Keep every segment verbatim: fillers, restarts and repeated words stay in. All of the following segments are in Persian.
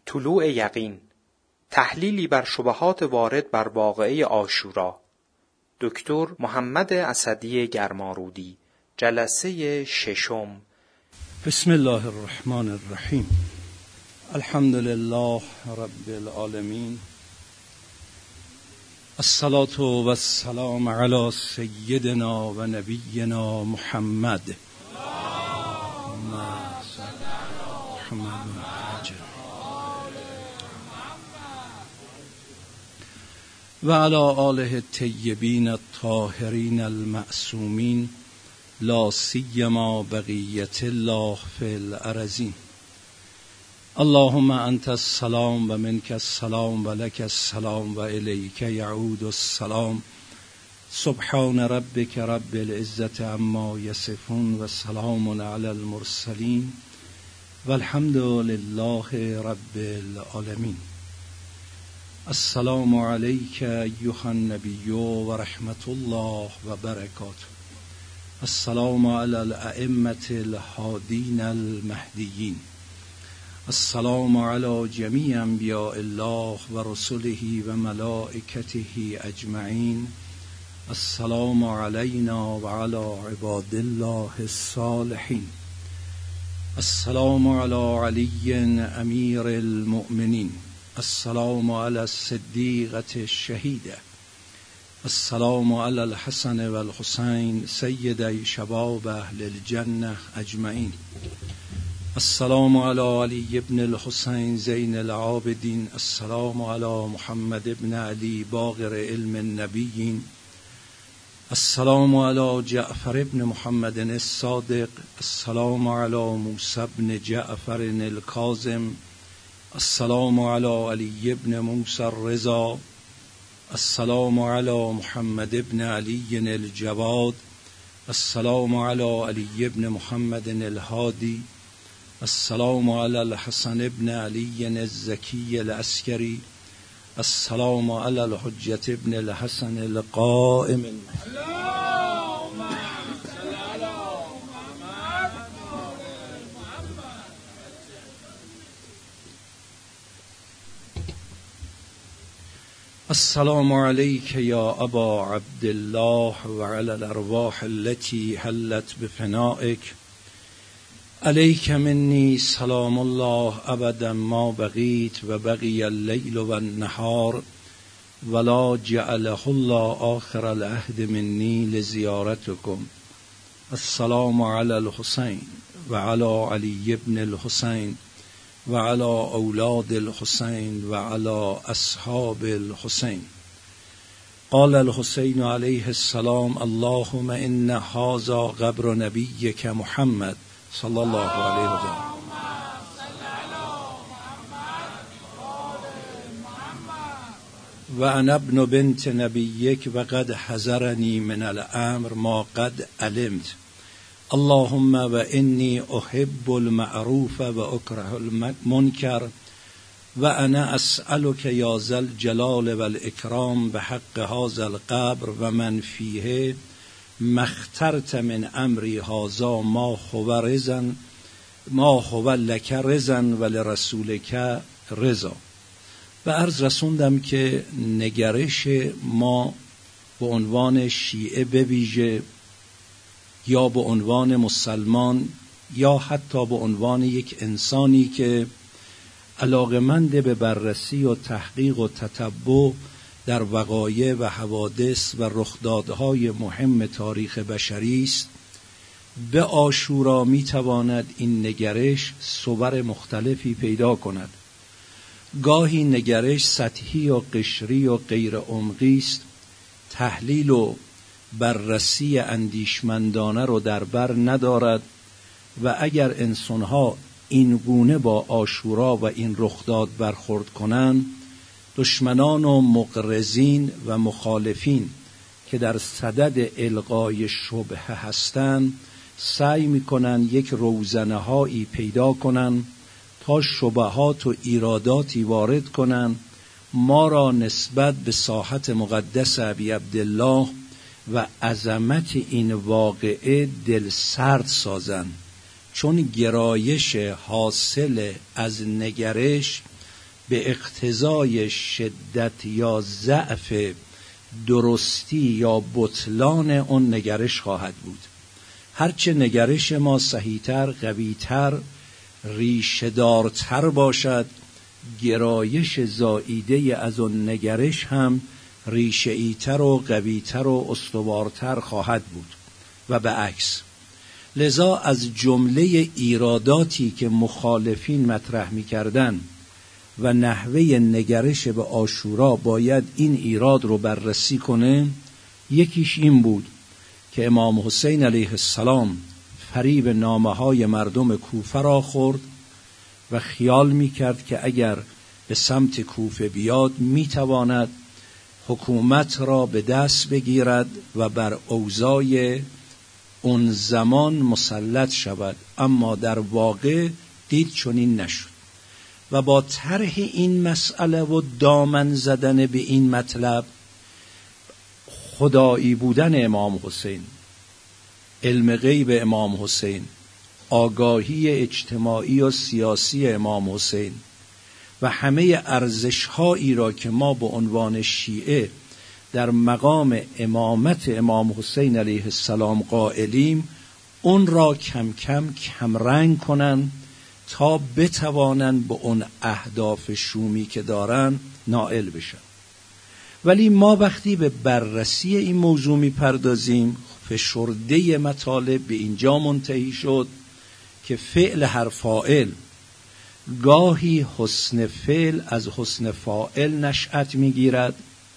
طلوع یقین، تحلیلی بر شبهات وارد بر واقعه عاشورا. دکتر محمد اسدی گرمارودی، جلسه ششم. بسم الله الرحمن الرحیم. الحمد لله رب العالمین، الصلاة و السلام علی سیدنا و نبینا محمد و علی آله الطیبین الطاهرین المعصومین، لا سیما بقیت الله فی الارضین. اللهم انت السلام و منک السلام و لک السلام و الیک یعود السلام. سبحان ربک رب العزة عما یصفون و سلام علی المرسلین و الحمد لله رب العالمین. السلام علیک ایها النبی و رحمت الله و برکاته. السلام علی الائمة الهادین المهدیین. السلام علی جمیع انبیاء الله و رسله و ملائکته اجمعین. السلام علینا و علی عباد الله الصالحین. السلام علی علی امیر المؤمنین. السلام علی الصدیقة الشهیده. السلام علی الحسن و الحسین سیدی شباب اهل الجنه اجمعین. السلام علی علی ابن الحسین زین العابدین. السلام علی محمد ابن علی باقر علم النبیین. السلام علی جعفر ابن محمد الصادق. السلام علی موسی ابن جعفر الکاظم. السلام علی علی ابن موسی الرضا. السلام علی محمد ابن علی الجواد. السلام علی علی ابن محمد الهادی. السلام علی الحسن ابن علی الزکی العسکری. السلام علی الحجة ابن الحسن القائم. السلام علیک یا ابا عبدالله و علی الارواح التي حلت بفنائک. علیک منی سلام الله ابدا ما بقیت و بقی اللیل و النهار ولا جعله الله آخر العهد منی لزیارتکم. السلام علی الحسین و علی علی ابن الحسین و علی اولاد الحسین و علی اصحاب الحسین. قال الحسین علیه السلام اللهم ان هذا قبر نبیک محمد صلی الله علیه و سلم و انا ابن بنت نبیک و قد حذرنی من الامر ما قد علمت. اللهم و انی احب المعروف و اکره المنکر و انا اسألک یا ذا الجلال و الاکرام بحق هذا القبر و من فیه ما اخترت من امری هذا ما هو رضا ما هو لک رضا و لرسولک رضا. و عرض رسوندم که نگرش ما به عنوان شیعه به ویژه یا به عنوان مسلمان یا حتی به عنوان یک انسانی که علاقمند به بررسی و تحقیق و تتبع در وقایع و حوادث و رخدادهای مهم تاریخ بشری است، به عاشورا میتواند این نگرش صور مختلفی پیدا کند. گاهی نگرش سطحی و قشری و غیر عمقی است، تحلیل و بررسی اندیشمندانه رو در بر ندارد و اگر انسانها این گونه با عاشورا و این رخداد برخورد کنند، دشمنان و مغرضین و مخالفین که در صدد القای شبهه هستند سعی میکنند یک روزنه هایی پیدا کنند تا شبهات و ایراداتی وارد کنند، ما را نسبت به ساحت مقدس ابی عبدالله و عظمت این واقعه دل سرد سازند، چون گرایش حاصل از نگرش به اقتضای شدت یا ضعف درستی یا بطلان اون نگرش خواهد بود. هرچه نگرش ما صحیح‌تر، قوی‌تر، ریشه‌دارتر باشد، گرایش زائیده از اون نگرش هم ریشه‌ای‌تر و قوی‌تر و استوارتر خواهد بود و به عکس. لذا از جمله ایراداتی که مخالفین مطرح می‌کردن و نحوه نگرش به عاشورا باید این ایراد رو بررسی کنه، یکیش این بود که امام حسین علیه السلام فریب نامه‌های مردم کوفه را خورد و خیال می‌کرد که اگر به سمت کوفه بیاد می‌تواند حکومت را به دست بگیرد و بر اوضاع اون زمان مسلط شود، اما در واقع دید چنین نشد و با طرح این مسئله و دامن زدن به این مطلب، خدایی بودن امام حسین، علم غیب امام حسین، آگاهی اجتماعی و سیاسی امام حسین و همه ارزش‌هایی را که ما به عنوان شیعه در مقام امامت امام حسین علیه السلام قائلیم، اون را کم کم کمرنگ کنن تا بتوانن به اون اهداف شومی که دارن نائل بشن. ولی ما وقتی به بررسی این موضوع میپردازیم، فشرده مطالب به اینجا منتهی شد که فعل هر فاعل گاهی حسن فعل از حسن فاعل نشأت میگیرد،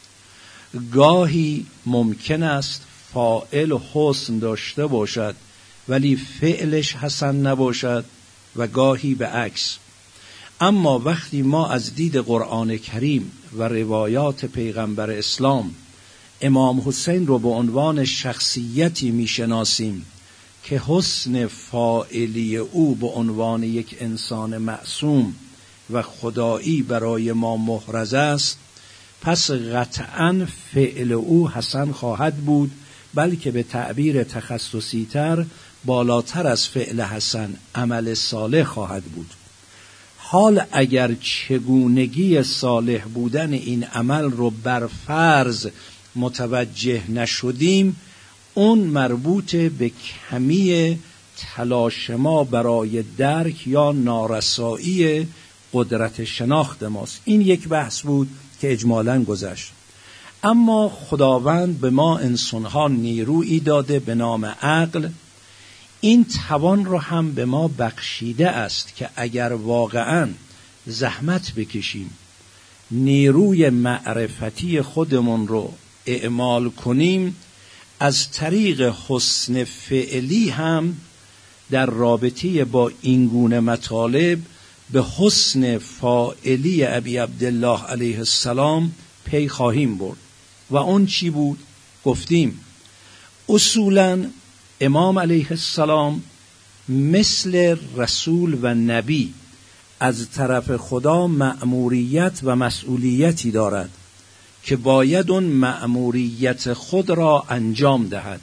گاهی ممکن است فاعل حسن داشته باشد ولی فعلش حسن نباشد و گاهی به عکس. اما وقتی ما از دید قرآن کریم و روایات پیغمبر اسلام امام حسین رو به عنوان شخصیتی میشناسیم که حسن فاعلی او به عنوان یک انسان معصوم و خدایی برای ما محرز است، پس قطعاً فعل او حسن خواهد بود، بلکه به تعبیر تخصصی تر بالاتر از فعل حسن عمل صالح خواهد بود. حال اگر چگونگی صالح بودن این عمل رو بر فرض متوجه نشدیم، اون مربوط به کمی تلاش ما برای درک یا نارسایی قدرت شناخت ماست. این یک بحث بود که اجمالاً گذشت. اما خداوند به ما انسانها نیرویی داده به نام عقل. این توان رو هم به ما بخشیده است که اگر واقعاً زحمت بکشیم، نیروی معرفتی خودمون رو اعمال کنیم، از طریق حسن فعلی هم در رابطه با این گونه مطالب به حسن فاعلی ابی عبدالله علیه السلام پی خواهیم برد. و اون چی بود؟ گفتیم اصولاً امام علیه السلام مثل رسول و نبی از طرف خدا مأموریت و مسئولیتی دارد که باید اون مأموریت خود را انجام دهد.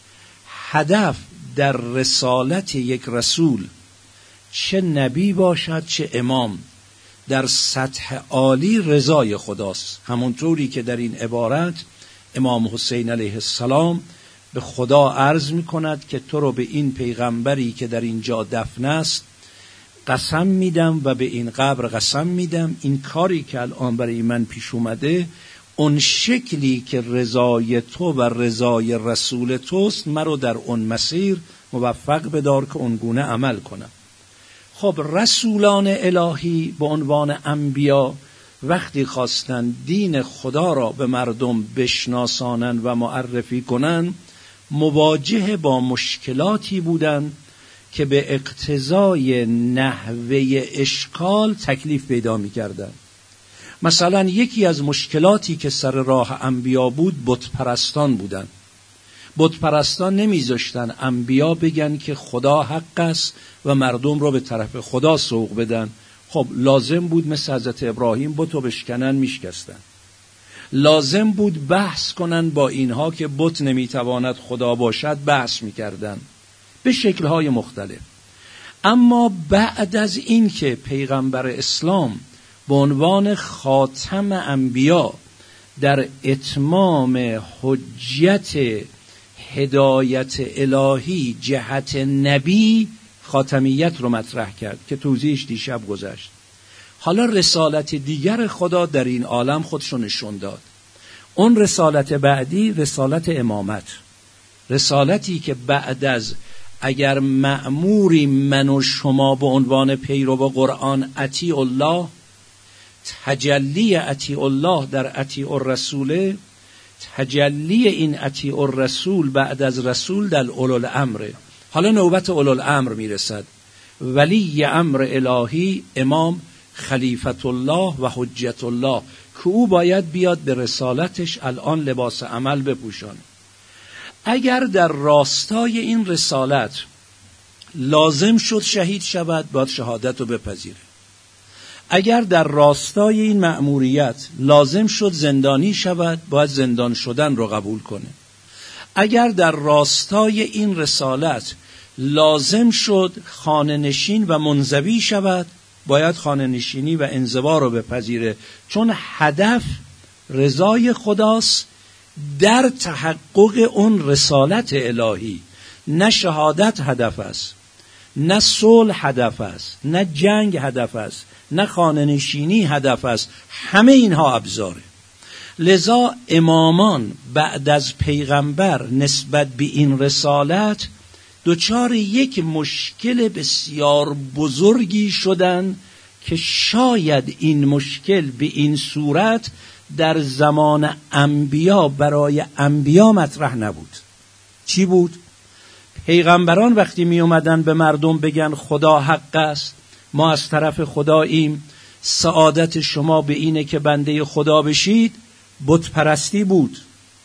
هدف در رسالت یک رسول، چه نبی باشد چه امام، در سطح عالی رضای خداست. همونطوری که در این عبارت امام حسین علیه السلام به خدا عرض می کند که تو رو به این پیغمبری که در اینجا دفن است قسم میدم و به این قبر قسم میدم، این کاری که الان برای من پیش اومده اون شکلی که رضای تو و رضای رسول توست، مرا در اون مسیر موفق بدار که اون گونه عمل کنم. خب رسولان الهی به عنوان انبیا وقتی خواستن دین خدا را به مردم بشناسانن و معرفی کنن، مواجه با مشکلاتی بودن که به اقتضای نحوه اشکال تکلیف پیدا می کردن. مثلا یکی از مشکلاتی که سر راه انبیا بود بت پرستان بودن. بت پرستان نمیذاشتن انبیا بگن که خدا حق است و مردم رو به طرف خدا سوق بدن. خب لازم بود مثل حضرت ابراهیم بتو بشکنن، میشکستن. لازم بود بحث کنن با اینها که بت نمیتواند خدا باشد، بحث میکردن به شکل‌های مختلف. اما بعد از این که پیغمبر اسلام به عنوان خاتم انبیا در اتمام حجت هدایت الهی جهت نبی خاتمیت رو مطرح کرد که توضیحش دیشب گذشت. حالا رسالت دیگر خدا در این عالم خودش رو نشون داد. اون رسالت بعدی رسالت امامت، رسالتی که بعد از اگر مأموری من و شما به عنوان پیرو قرآن اطیع الله، تجلی اطیع الله در اطیع الرسول، تجلی این اطیع الرسول بعد از رسول در اولوالامر. حالا نوبت اولوالامر میرسد. ولی امر الهی امام خلیفت الله و حجت الله که او باید بیاد به رسالتش الان لباس عمل بپوشانه. اگر در راستای این رسالت لازم شد شهید شود، باید شهادت رو بپذیره. اگر در راستای این مأموریت لازم شد زندانی شود، باید زندان شدن رو قبول کنه. اگر در راستای این رسالت لازم شد خانه نشین و منزوی شود، باید خانه نشینی و انزوا رو بپذیره، چون هدف رضای خداست در تحقق اون رسالت الهی. نه شهادت هدف است، نه صلح هدف است، نه جنگ هدف است، نه خانه نشینی هدف است، همه اینها ابزاره. لذا امامان بعد از پیغمبر نسبت به این رسالت دچار یک مشکل بسیار بزرگی شدن که شاید این مشکل به این صورت در زمان انبیا برای انبیا مطرح نبود. چی بود؟ پیغمبران وقتی می اومدن به مردم بگن خدا حق است، ما از طرف خداییم، سعادت شما به اینه که بنده خدا بشید، بت پرستی بود،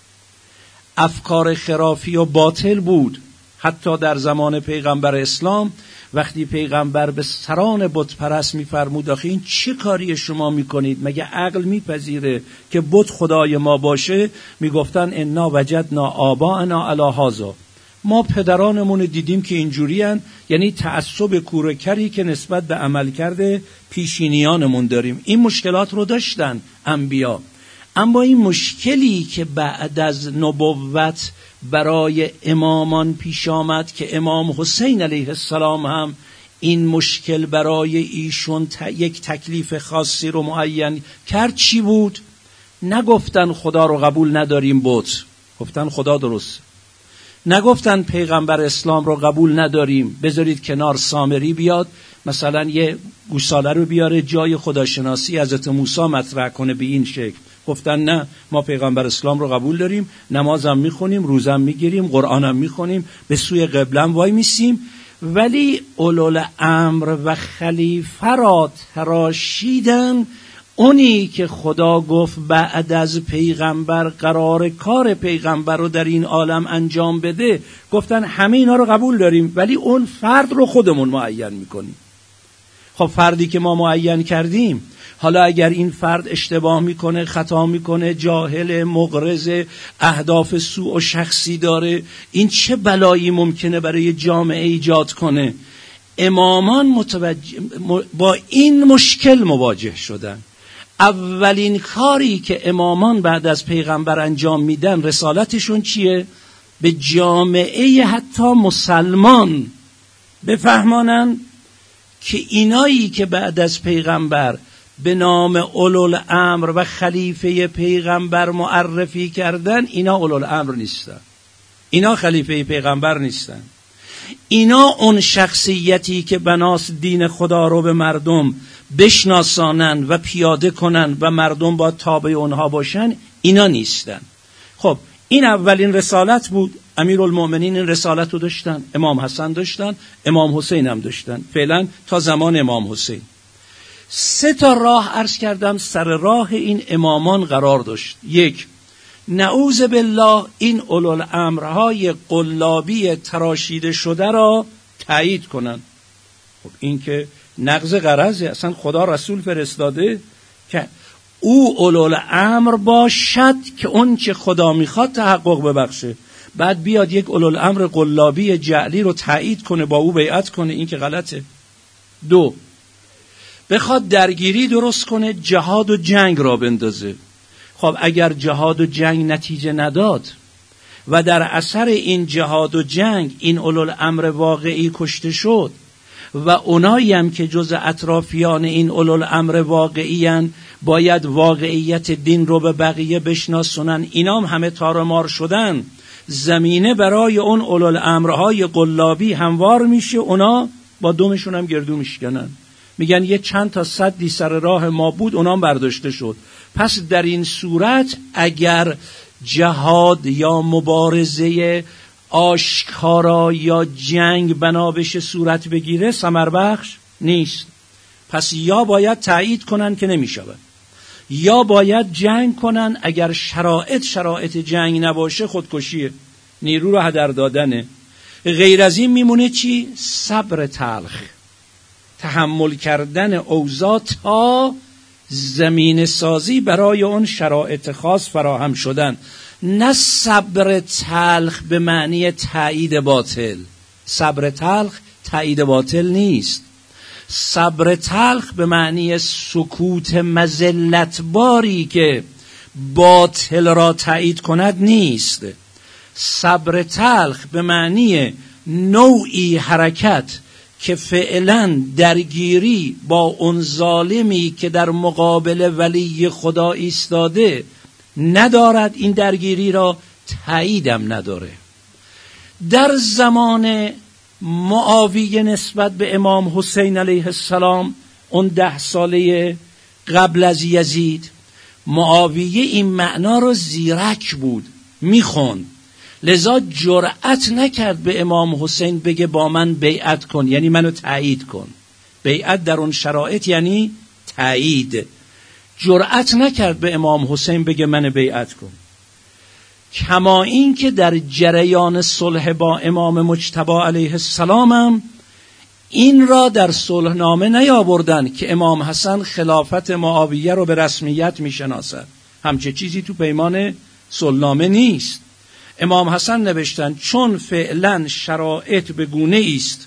افکار خرافی و باطل بود. حتی در زمان پیغمبر اسلام وقتی پیغمبر به سران بت پرست می‌فرمود آخه این چه کاری شما می‌کنید؟ مگه عقل می‌پذیره که بت خدای ما باشه؟ میگفتن انا وجدنا آباءنا علی هذا، ما پدرانمون دیدیم که اینجوریان، یعنی تعصب کورکری که نسبت به عمل کرده پیشینیانمون داریم. این مشکلات رو داشتن انبیا، اما این مشکلی که بعد از نبوت برای امامان پیش آمد که امام حسین علیه السلام هم این مشکل برای ایشون یک تکلیف خاصی رو معین کرد، چی بود؟ نگفتن خدا رو قبول نداریم بت، گفتن خدا درست. نگفتن پیغمبر اسلام رو قبول نداریم، بذارید کنار سامری بیاد مثلا یه گوساله رو بیاره جای خداشناسی حضرت موسی مطرح کنه به این شکل. گفتن نه، ما پیغمبر اسلام رو قبول داریم، نمازم میخونیم، روزم میگیریم، قرآنم میخونیم، به سوی قبلم وای میسیم. ولی اولوالامر و خلیفه را تراشیدن. اونی که خدا گفت بعد از پیغمبر قرار کار پیغمبر رو در این عالم انجام بده، گفتن همه اینا رو قبول داریم ولی اون فرد رو خودمون معین میکنیم. خب فردی که ما معین کردیم، حالا اگر این فرد اشتباه میکنه، خطا میکنه، جاهل، مغرض، اهداف سوء و شخصی داره، این چه بلایی ممکنه برای جامعه ایجاد کنه؟ امامان متوجه با این مشکل مواجه شدن. اولین کاری که امامان بعد از پیغمبر انجام میدن رسالتشون چیه؟ به جامعه حتی مسلمان بفهمانن که اینایی که بعد از پیغمبر به نام اولوالامر و خلیفه پیغمبر معرفی کردن، اینا اولوالامر نیستن، اینا خلیفه پیغمبر نیستن، اینا اون شخصیتی که بناس دین خدا رو به مردم بشناسانن و پیاده کنن و مردم با تابع اونها باشن، اینا نیستن. خب این اولین رسالت بود. امیرالمؤمنین این رسالت رو داشتن، امام حسن داشتن، امام حسین هم داشتن، فعلا تا زمان امام حسین. سه تا راه عرض کردم سر راه این امامان قرار داشت. یک، نعوذ بالله این اولوالامرهای قلابی تراشیده شده را تایید کنن. خب این که نقض غرضه، اصلا خدا رسول فرستاده که او اولوالامر باشد که اون چه خدا میخواد تحقق ببخشه، بعد بیاد یک اولوالامر قلابی جعلی رو تایید کنه، با او بیعت کنه، این که غلطه. دو، بخواد درگیری درست کنه، جهاد و جنگ را بندازه. خب اگر جهاد و جنگ نتیجه نداد و در اثر این جهاد و جنگ این اولوالامر واقعی کشته شد و اونایی هم که جز اطرافیان این اولوالامر واقعی‌اند باید واقعیت دین رو به بقیه بشناسونن، اینا هم همه تارمار شدن، زمینه برای اون اولوالامرهای قلابی هموار میشه، اونا با دومشون هم گردو میشکنن، میگن یه چند تا صدی سر راه ما بود، اونا هم برداشته شد. پس در این صورت اگر جهاد یا مبارزه آشکارا یا جنگ بنا بشه صورت بگیره، ثمر بخش نیست. پس یا باید تایید کنن که نمیشود، یا باید جنگ کنن. اگر شرایط شرایط جنگ نباشه خودکشیه، نیرو رو هدر دادنه. غیر از این میمونه چی؟ صبر تلخ، تحمل کردن اوضاع تا زمین سازی برای اون شرایط خاص فراهم شدن. نه صبر تلخ به معنی تایید باطل، صبر تلخ تایید باطل نیست. صبر تلخ به معنی سکوت مذلت باری که باطل را تایید کند نیست. صبر تلخ به معنی نوعی حرکت که فعلا درگیری با اون ظالمی که در مقابل ولی خدا ایستاده ندارد، این درگیری را تاییدم نداره. در زمان معاویه نسبت به امام حسین علیه السلام، اون ده ساله قبل از یزید، معاویه این معنا رو زیرک بود، میخوند، لذا جرأت نکرد به امام حسین بگه با من بیعت کن، یعنی منو تایید کن. بیعت در اون شرایط یعنی تایید. جرأت نکرد به امام حسین بگه من بیعت کن. کما این که در جریان صلح با امام مجتبی علیه السلام هم این را در صلحنامه نیاوردن که امام حسن خلافت معاویه رو به رسمیت میشناسد. همچه چیزی تو پیمان صلحنامه نیست. امام حسن نوشتن چون فعلا شرایط به گونه است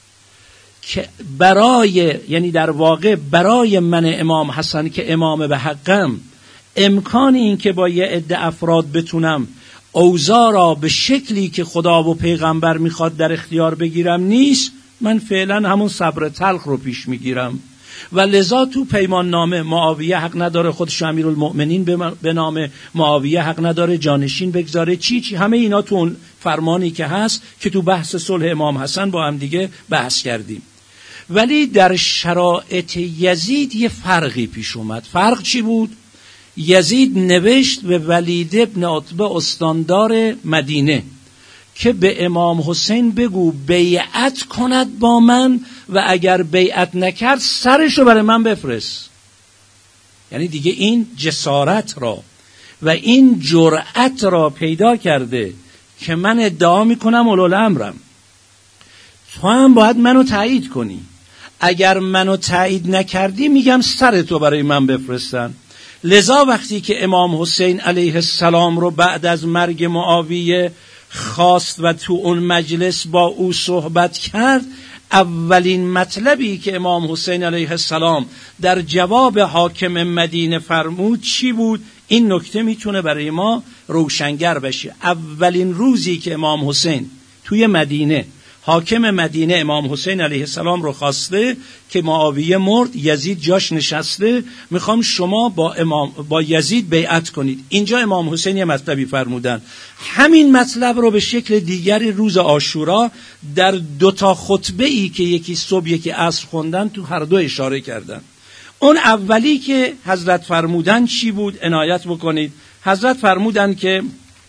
که برای، یعنی در واقع برای من امام حسن که امام به حقم، امکان این که با یه عده افراد بتونم اوضاع را به شکلی که خدا و پیغمبر میخواد در اختیار بگیرم نیست، من فعلا همون صبر تلخ رو پیش میگیرم. و لذا تو پیمان نامه معاویه حق نداره خودش امیرالمؤمنین به نام، معاویه حق نداره جانشین بگذاره، چی چی همه اینا تو اون فرمانی که هست که تو بحث صلح امام حسن با هم دیگه بحث کردیم. ولی در شرایط یزید یه فرقی پیش اومد. فرق چی بود؟ یزید نوشت به ولید ابن عتبه استاندار مدینه که به امام حسین بگو بیعت کند با من و اگر بیعت نکرد سرشو برای من بفرست. یعنی دیگه این جسارت را و این جرأت را پیدا کرده که من ادعا میکنم اولوالامرم، تو هم باید منو تایید کنی، اگر منو تایید نکردی میگم سرتو برای من بفرستن. لذا وقتی که امام حسین علیه السلام رو بعد از مرگ معاویه خواست و تو اون مجلس با او صحبت کرد، اولین مطلبی که امام حسین علیه السلام در جواب حاکم مدینه فرمود چی بود؟ این نکته میتونه برای ما روشنگر بشه. اولین روزی که امام حسین توی مدینه، حاکم مدینه امام حسین علیه السلام رو خواسته که معاویه مرد، یزید جاش نشسته، میخوام شما با امام با یزید بیعت کنید. اینجا امام حسین یه مطلبی فرمودن، همین مطلب رو به شکل دیگری روز عاشورا در دو تا خطبه ای که یکی صبح یکی عصر خوندن تو هر دو اشاره کردن. اون اولی که حضرت فرمودن چی بود؟ عنایت بکنید. حضرت فرمودن که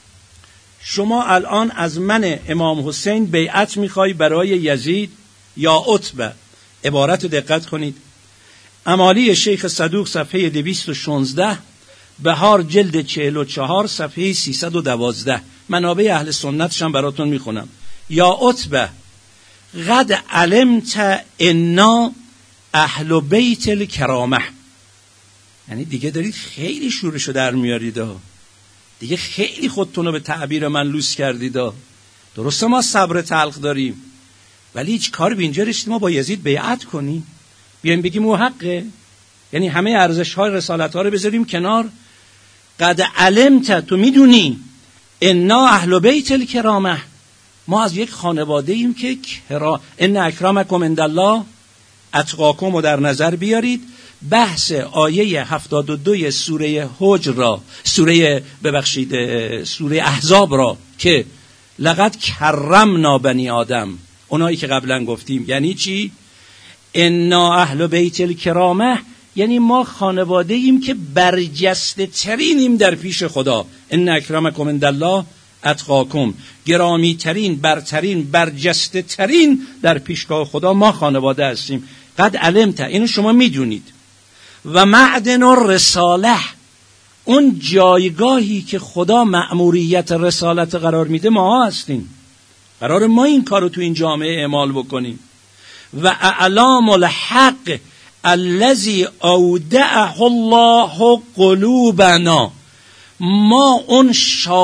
شما الان از من امام حسین بیعت میخوای برای یزید یا عتبه؟ عبارت رو دقت کنید. امالی شیخ صدوق صفحه دویست و شانزده، بهار جلد چهل و چهار صفحه سیصد و دوازده. منابع اهل سنتش هم براتون میخونم. یا عتبه قد علمت انا اهل بیت الکرامه. یعنی دیگه دارید خیلی شورشو در میارید ها، دیگه خیلی خودتون رو به تعبیر من لوس کردید ها. درسته ما صبر تلخ داریم، ولی هیچ کار به اینجا رسید ما با یزید بیعت کنیم؟ بیایم بگیم او حقه؟ یعنی همه ارزش های رسالت ها رو بذاریم کنار. قد علمت، تو میدونی، انا اهل بیت الکرامه، ما از یک خانواده ایم که کرا ان اکرمکم عند الله اتقاکم رو در نظر بیارید. بحث آیه هفتاد و دو سوره حجر را، سوره ببخشید سوره احزاب را که لقد کرمنا بنی آدم، اونایی که قبلا گفتیم، یعنی چی؟ انا اهل بیت الکرامه، یعنی ما خانواده ایم که برجسته ترینیم در پیش خدا. ان اکرمکم عند الله اتقاکم، گرامی ترین، برترین، برجسته ترین در پیشگاه خدا ما خانواده هستیم. قد علمت، اینو شما میدونید. و معدن الرساله، اون جایگاهی که خدا مأموریت رسالت قرار میده ما هستیم، قرار ما این کارو تو این جامعه اعمال بکنیم. و اعلام الحق الذی اودعه الله قلوبنا، ما اون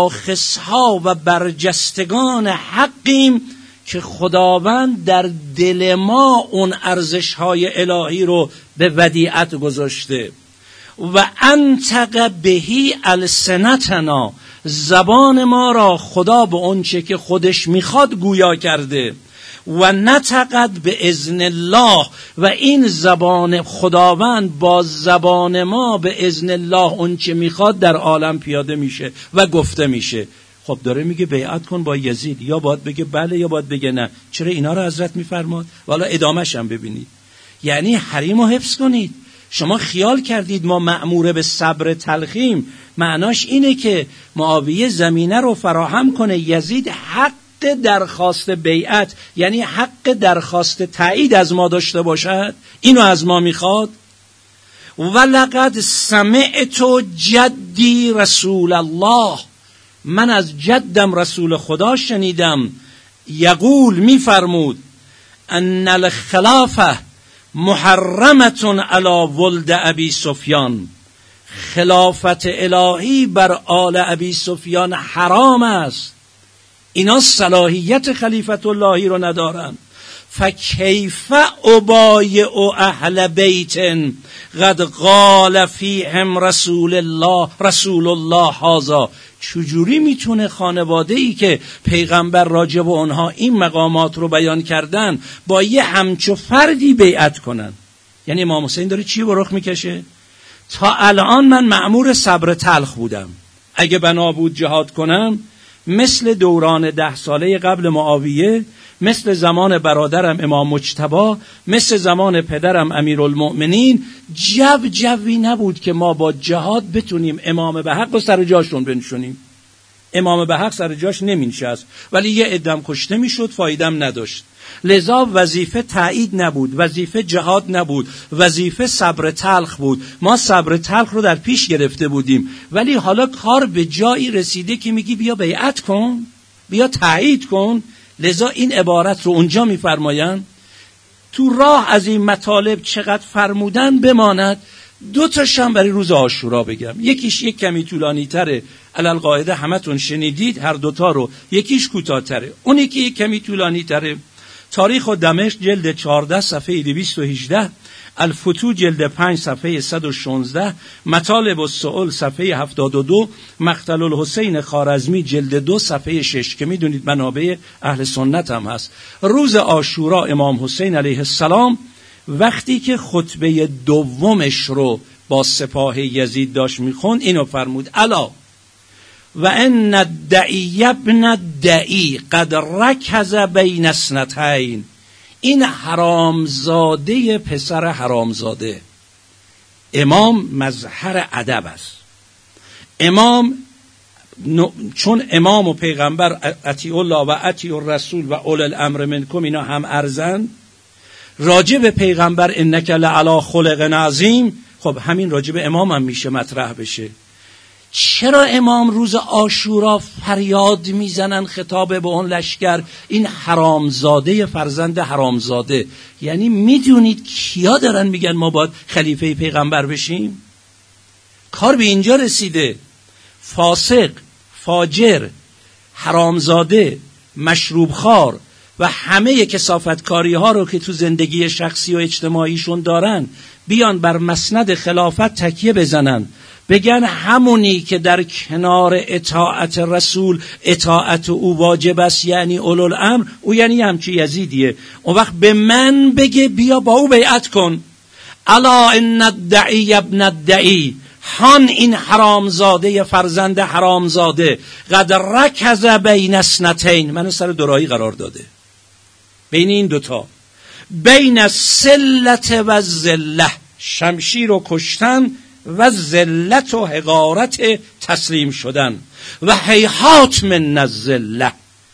شاخصها و برجستگان حقیم که خداوند در دل ما اون ارزش‌های الهی رو به ودیعت گذاشته. و انطق بهی السنتنا، زبان ما را خدا به اون چه که خودش میخواد گویا کرده. و نطقت به اذن الله، و این زبان خداوند با زبان ما به اذن الله اون چه میخواد در عالم پیاده میشه و گفته میشه. خب داره میگه بیعت کن با یزید، یا باید بگه بله یا باید بگه نه. چرا اینا رو حضرت میفرماد؟ والا ادامهش هم ببینید. یعنی حریم رو حفظ کنید. شما خیال کردید ما مأمور به صبر تلخیم، معناش اینه که معاویه زمینه رو فراهم کنه یزید حق درخواست بیعت، یعنی حق درخواست تایید از ما داشته باشد؟ اینو از ما میخواد. ولقد سمعت جدی رسول الله، من از جدم رسول خدا شنیدم، یقول میفرمود ان الخلافه محرمت علی ولد ابی سفیان، خلافت الهی بر آل ابی سفیان حرام است. اینا صلاحیت خلیفت اللهی رو ندارن. فکیف ابایع اهل بیت قد قال فیهم رسول الله رسول الله هذا، چجوری میتونه خانواده ای که پیغمبر راجع به اونها این مقامات رو بیان کردن با یه همچو فردی بیعت کنن؟ یعنی امام حسین داره چی به رخ میکشه؟ تا الان من مأمور صبر تلخ بودم، اگه بنا بود جهاد کنم مثل دوران ده ساله قبل معاویه، مثل زمان برادرم امام مجتبی، مثل زمان پدرم امیرالمؤمنین، جو جوی نبود که ما با جهاد بتونیم امام به حق و سر جاشون بنشونیم. امام به حق سر جاش نمینشست، ولی یه عدم کشته میشد، فایدم نداشت. لذا وظیفه تایید نبود، وظیفه جهاد نبود، وظیفه صبر تلخ بود. ما صبر تلخ رو در پیش گرفته بودیم، ولی حالا کار به جایی رسیده که میگی بیا بیعت کن، بیا تایید کن. لذا این عبارت رو اونجا میفرمایند. تو راه از این مطالب چقدر فرمودن بماند. دو تاشم برای روز عاشورا بگم. یکیش یک کمی طولانی تره، علل قاعده همتون شنیدید هر دوتا رو. یکیش کوتاه‌تره، اون یکی یک کمی طولانی تره. تاریخ و دمشق جلد چهارده صفحه دویست و هجده، الفتوح جلد پنج صفحه صد و شانزده، مطالب السؤال صفحه هفتاد و دو، مقتل الحسین خوارزمی جلد دو صفحه شش که میدونید منابع اهل سنت هم هست. روز عاشورا امام حسین علیه السلام وقتی که خطبه دومش رو با سپاه یزید داشت میخوند اینو فرمود: الا و ان الدعی ابن الدعی قد رکز بین اثنتین، این حرامزاده پسر حرامزاده. امام مظهر ادب است. امام چون امام و پیغمبر اطیع الله و اطیع الرسول و اول الامر منکم اینا هم ارزن، راجب پیغمبر انک لعلی خلق عظیم، خب همین راجب امام هم میشه مطرح بشه. چرا امام روز عاشورا فریاد میزنن خطاب به اون لشکر این حرامزاده فرزند حرامزاده؟ یعنی میدونید کیا دارن میگن ما باید خلیفه پیغمبر بشیم؟ کار به اینجا رسیده. فاسق، فاجر، حرامزاده، مشروب خار، و همه کثافتکاری ها رو که تو زندگی شخصی و اجتماعیشون دارن بیان بر مسند خلافت تکیه بزنن، بگن همونی که در کنار اطاعت رسول اطاعت او واجب است یعنی اولوالامر، او یعنی همچی یزیدیه. اون وقت به من بگه بیا با او بیعت کن. الا ان الدعی ابن الدعی، هان این حرامزاده فرزند حرامزاده قد رکز بین اثنتین، منو سر دوراهی قرار داده، بین این دوتا، بین السلت و ذله، شمشیر و کشتن و ذلت و حقارت تسلیم شدن، و هیهات من الذله،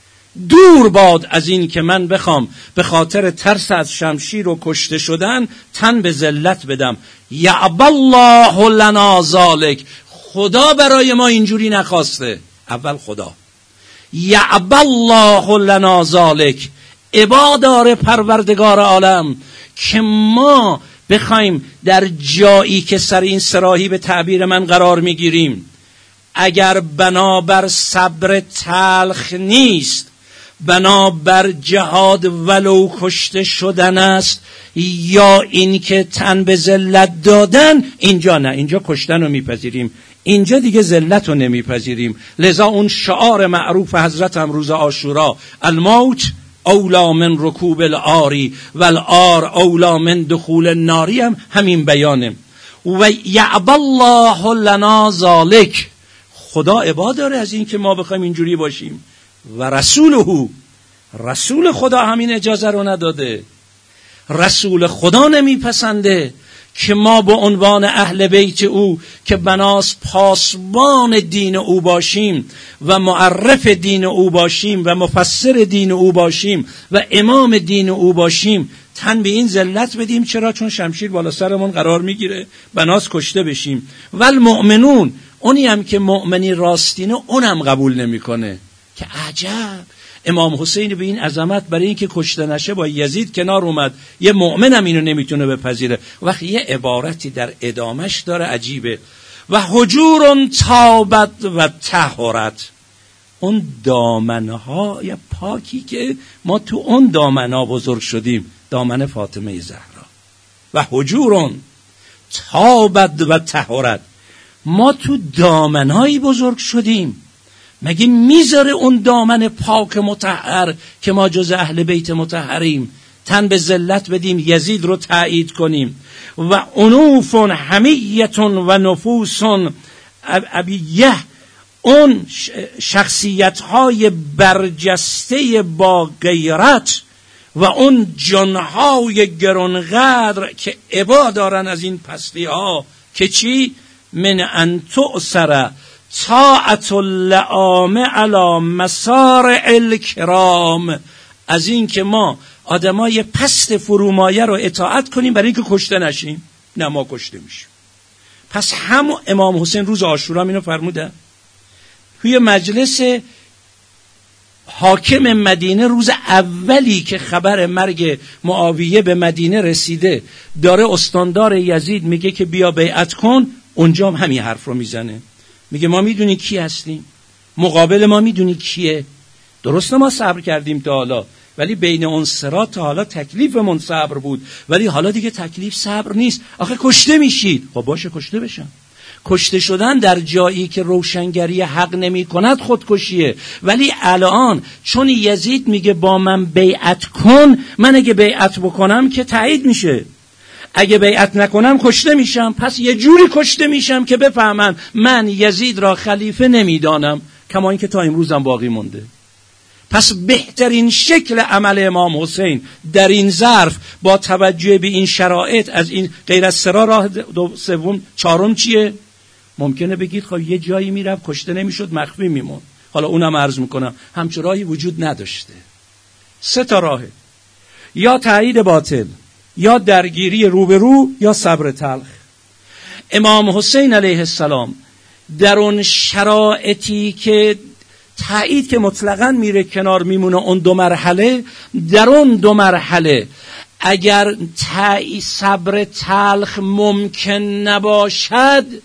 دور باد از این که من بخوام به خاطر ترس از شمشیر و کشته شدن تن به ذلت بدم. یعبی الله لنا ذلک، خدا برای ما اینجوری نخواسته. اول خدا یعبی الله لنا ذلک، ابا داره پروردگار عالم که ما بخوایم در جایی که سر این سراحی به تعبیر من قرار میگیریم، اگر بنابر صبر تلخ نیست، بنابر جهاد ولو کشته شدن است، یا این که تن به ذلت دادن، اینجا نه، اینجا کشتن رو میپذیریم، اینجا دیگه ذلت رو نمیپذیریم. لذا اون شعار معروف حضرت هم روز عاشورا، الموت اولا من رکوب العاری و العار اولا من دخول الناری، هم همین بیانه. و یعبی الله لنا ذلک، خدا ابا داره از این که ما بخوایم اینجوری باشیم، و رسوله، رسول خدا همین اجازه رو نداده. رسول خدا نمیپسنده که ما به عنوان اهل بیت او که بناس پاسبان دین او باشیم و معرف دین او باشیم و مفسر دین او باشیم و امام دین او باشیم تن به این ذلت بدیم. چرا؟ چون شمشیر بالا سرمون قرار میگیره، بناس کشته بشیم. والمؤمنون، اونی هم که مؤمنی راستینه اونم قبول نمیکنه. که عجب، امام حسین به این عظمت برای اینکه کشته نشه با یزید کنار اومد، یه مؤمنم اینو نمیتونه بپذیره. وقتی یه عبارتی در ادامش داره عجیبه، و حجور تابت و طهرت، اون دامنهای پاکی که ما تو اون دامنها بزرگ شدیم، دامن فاطمه زهرا. و حجور تابت و طهرت، ما تو دامنهایی بزرگ شدیم. مگه میذاره اون دامن پاک مطهر که ما جز اهل بیت مطهریم تن به ذلت بدیم، یزید رو تایید کنیم؟ و انوف حمیت و نفوس ابیه، اون شخصیت های برجسته با غیرت و اون جنهای گرانقدر که ابا دارن از این پستی ها، که چی؟ من ان تؤثر طاعت اللئام علی مسار الکرام، از این که ما آدمای پست فرومایه رو اطاعت کنیم برای اینکه کشته نشیم. نه، ما کشته میشیم. پس هم امام حسین روز عاشورا اینو فرمودن توی مجلس حاکم مدینه، روز اولی که خبر مرگ معاویه به مدینه رسیده، داره استاندار یزید میگه که بیا بیعت کن. اونجا هم همین حرف رو میزنه، میگه ما میدونی کی هستیم، مقابل ما میدونی کیه. درسته ما صبر کردیم تا حالا، ولی بین اون صراط تا حالا تکلیفمون صبر بود، ولی حالا دیگه تکلیف صبر نیست. آخه کشته میشید. خب باشه کشته بشن. کشته شدن در جایی که روشنگری حق نمی کند خودکشیه. ولی الان چون یزید میگه با من بیعت کن، من اگه بیعت بکنم که تایید میشه، اگه بیعت نکنم کشته میشم. پس یه جوری کشته میشم که بفهمن من یزید را خلیفه نمیدانم، کما اینکه تا امروزم باقی مونده. پس بهترین شکل عمل امام حسین در این ظرف با توجه به این شرایط، از این غیر از سرا راه سوم چهارم چیه؟ ممکنه بگید خب یه جایی میرفت کشته نمیشد، مخفی میمون. حالا اونم عرض میکنم همچون راهی وجود نداشته. سه تا راهه، یا تایید باطل، یا درگیری روبرو، یا صبر تلخ. امام حسین علیه السلام در اون شرایطی که تایید که مطلقاً میره کنار میمونه، اون دو مرحله، در اون دو مرحله اگر تایید صبر تلخ ممکن نباشد،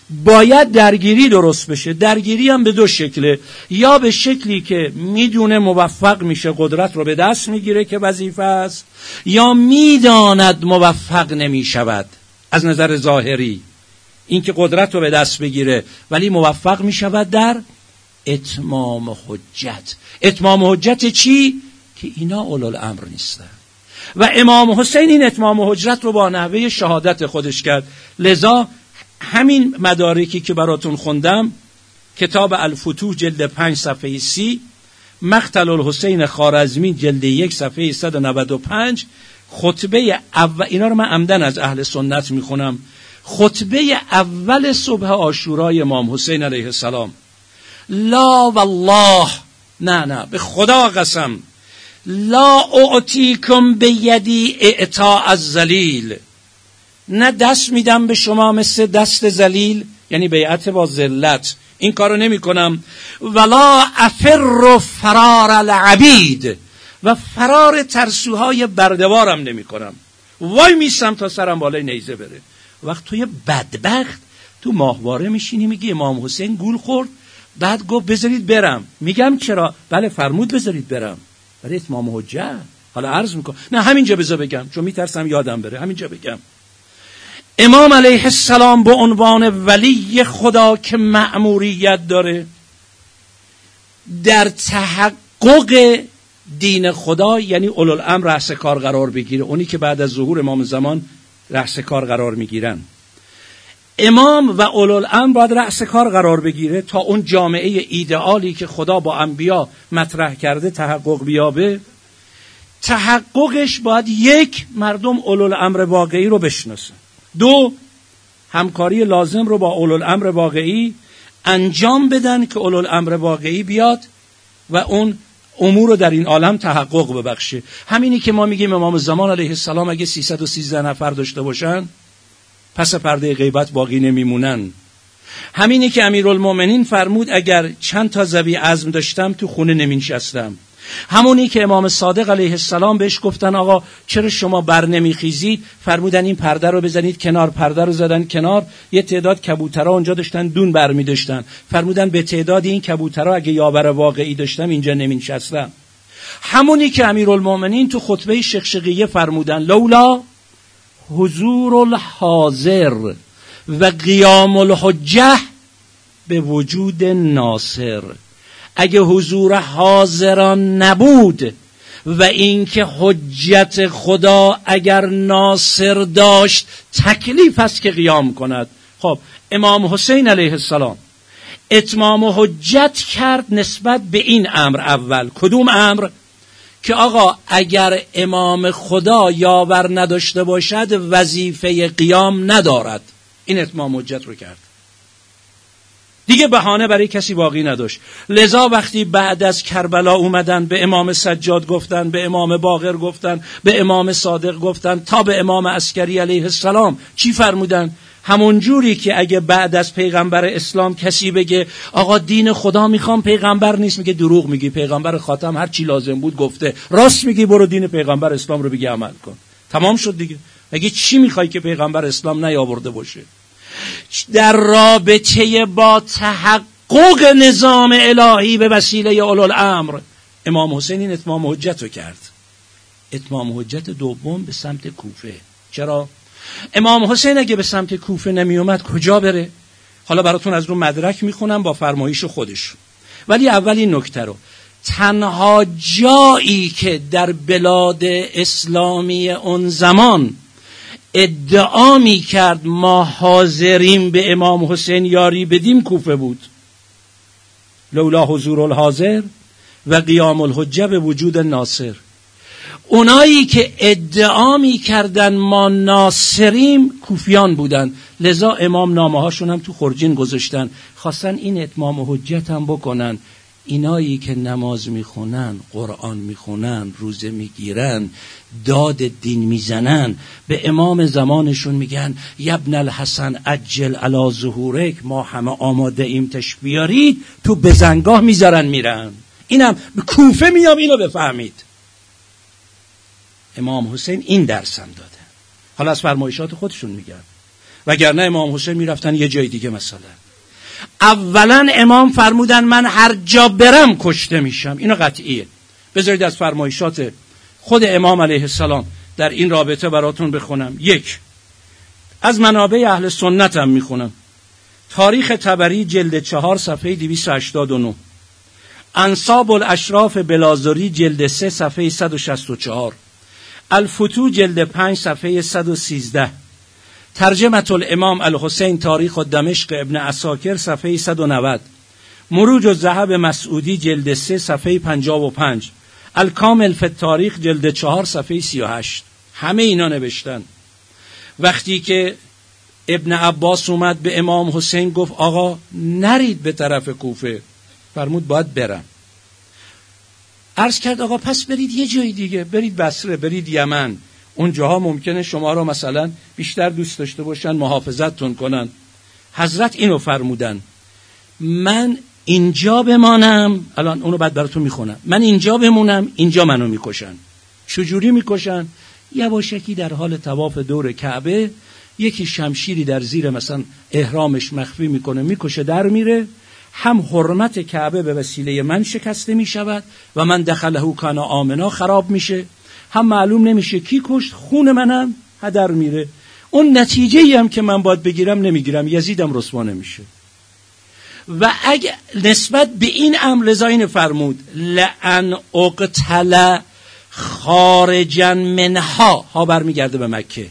باید درگیری درست بشه. درگیری هم به دو شکله، یا به شکلی که میدونه موفق میشه قدرت رو به دست میگیره که وظیفه است، یا میداند موفق نمیشود از نظر ظاهری، این که قدرت رو به دست بگیره ولی موفق میشود در اتمام حجت. اتمام حجت چی؟ که اینا اولوالامر نیستن. و امام حسین این اتمام حجت رو با نحوه شهادت خودش کرد. لذا همین مدارکی که براتون خوندم، کتاب الفتوح جلد پنج صفحه سی، مقتل الحسین خوارزمی جلد یک صفحه صد و نود و پنج، خطبه اول، اینا رو من عمدن از اهل سنت میخونم، خطبه اول صبح عاشورای امام حسین علیه السلام: لا والله، نه نه به خدا قسم، لا اعطیکم بیدی اعطاء الذلیل، نه دست میدم به شما مثل دست ذلیل، یعنی بیعت با ذلت، این کارو نمی کنم. ولا افر فرار العبید، و فرار ترسوهای بردوارم نمی کنم، وای میستم تا سرم بالای نیزه بره. وقت توی بدبخت تو ماهواره میشینی میگی امام حسین گول خورد، بعد گفت بذارید برم. میگم چرا؟ بله فرمود بذارید برم، برای اتمام حجت. حالا عرض میکنم نه همینجا بذار بگم چون میترسم یادم بره، همینجا بگم. امام علیه السلام به عنوان ولی خدا که مأموریت داره در تحقق دین خدا، یعنی اولوالامر رأس کار قرار بگیره، اونی که بعد از ظهور امام زمان رأس کار قرار میگیرن. امام و اولوالامر باید رأس کار قرار بگیره تا اون جامعه ایدئالی که خدا با انبیا مطرح کرده تحقق بیابه. تحققش باید یک، مردم اولوالامر واقعی رو بشناسن، دو، همکاری لازم رو با اولوالامر واقعی انجام بدن که اولوالامر واقعی بیاد و اون امور رو در این عالم تحقق ببخشه. همینی که ما میگیم امام زمان علیه السلام اگه سیصد و سیزده نفر داشته باشن پس پرده غیبت باقی نمیمونن. همینی که امیرالمومنین فرمود اگر چند تا ذوی عزم داشتم تو خونه نمینشستم. همونی که امام صادق علیه السلام بهش گفتن آقا چرا شما بر نمیخیزید، فرمودن این پرده رو بزنید کنار، پرده رو زدن کنار، یه تعداد کبوترها اونجا داشتن دون برمی داشتن، فرمودن به تعداد این کبوترها اگه یاور واقعی داشتم اینجا نمینشستم. همونی که امیرالمومنین تو خطبه شقشقیه فرمودن لولا حضور الحاضر و قیام الحجه به وجود ناصر، اگه حضور حاضران نبود و اینکه حجت خدا اگر ناصر داشت تکلیف است که قیام کند. خب امام حسین علیه السلام اتمام حجت کرد نسبت به این امر اول. کدوم امر؟ که آقا اگر امام خدا یاور نداشته باشد وظیفه قیام ندارد. این اتمام حجت رو کرد، دیگه بهانه برای کسی باقی نداشت. لذا وقتی بعد از کربلا اومدن به امام سجاد گفتن، به امام باقر گفتن، به امام صادق گفتن، تا به امام عسکری علیه السلام چی فرمودن؟ همون جوری که اگه بعد از پیغمبر اسلام کسی بگه آقا دین خدا میخوام پیغمبر نیست، میگه دروغ میگی، پیغمبر خاتم هر چی لازم بود گفته، راست میگی، برو دین پیغمبر اسلام رو بگی عمل کن، تمام شد دیگه. اگه چی میخوای که پیغمبر اسلام نیاورده باشه؟ در رابطه با تحقق نظام الهی به وسیله اولوالامر امام حسین این اتمام حجت رو کرد. اتمام حجت دوم به سمت کوفه. چرا؟ امام حسین اگه به سمت کوفه نمی اومد کجا بره؟ حالا براتون از رو مدرک میخونم با فرمایش خودش، ولی اول این نکته رو، تنها جایی که در بلاد اسلامی اون زمان ادعا می کرد ما حاضریم به امام حسین یاری بدیم کوفه بود. لولا حضور الحاضر و قیام الحجه به وجود ناصر. اونایی که ادعا می کردن ما ناصریم کوفیان بودن، لذا امام نامه هاشون هم تو خرجین گذاشتن، خواستن این اتمام حجت هم بکنن. اینایی که نماز میخونن، قرآن میخونن، روزه میگیرن، داد دین میزنن، به امام زمانشون میگن یبن الحسن عجل علی ظهورک، ما همه آماده ایم تشریف بیارید، تو بزنگاه میذارن میرن. اینم به کوفه میام، اینو بفهمید. امام حسین این درس هم داده. حالا از فرمایشات خودشون میگن وگرنه امام حسین میرفتن یه جای دیگه. مثلا اولا امام فرمودن من هر جا برم کشته میشم، اینو قطعیه. بذارید از فرمایشات خود امام علیه السلام در این رابطه براتون بخونم. یک، از منابع اهل سنت هم میخونم. تاریخ طبری جلد چهار صفحه دویست و هشتاد و نه، انساب الاشراف بلازری جلد سه صفحه صد و شصت و چهار، الفتوح جلد پنج صفحه صد و سیزده، ترجمه الامام الحسین تاریخ دمشق ابن عساکر صفحه صد و نود، مروج الذهب مسعودی جلد سه صفحه پنجاه و پنج، الکامل فی التاریخ جلد چهار صفحه سی و هشت. همه اینا نوشتن. وقتی که ابن عباس اومد به امام حسین گفت آقا نرید به طرف کوفه، فرمود باید برم. عرض کرد آقا پس برید یه جای دیگه، برید بصره، برید یمن، اونجاها ممکنه شما رو مثلا بیشتر دوست داشته باشن، محافظتتون کنن. حضرت اینو فرمودن من اینجا بمانم، الان اونو بعد براتون میخونم، من اینجا بمونم اینجا منو میکشن. چجوری میکشن؟ یواشکی در حال طواف دور کعبه یکی شمشیری در زیر مثلا احرامش مخفی میکنه، میکشه در میره، هم حرمت کعبه به وسیله من شکسته میشود و من دخله کان آمنا خراب میشه، هم معلوم نمیشه کی کشت، خون منم هدر میره، اون نتیجه‌ای هم که من باید بگیرم نمیگیرم، یزیدم رسوا نمیشه. و اگه نسبت به این امر لذا فرمود لئن اقتل خارجا منها، ها برمیگرده به مکه،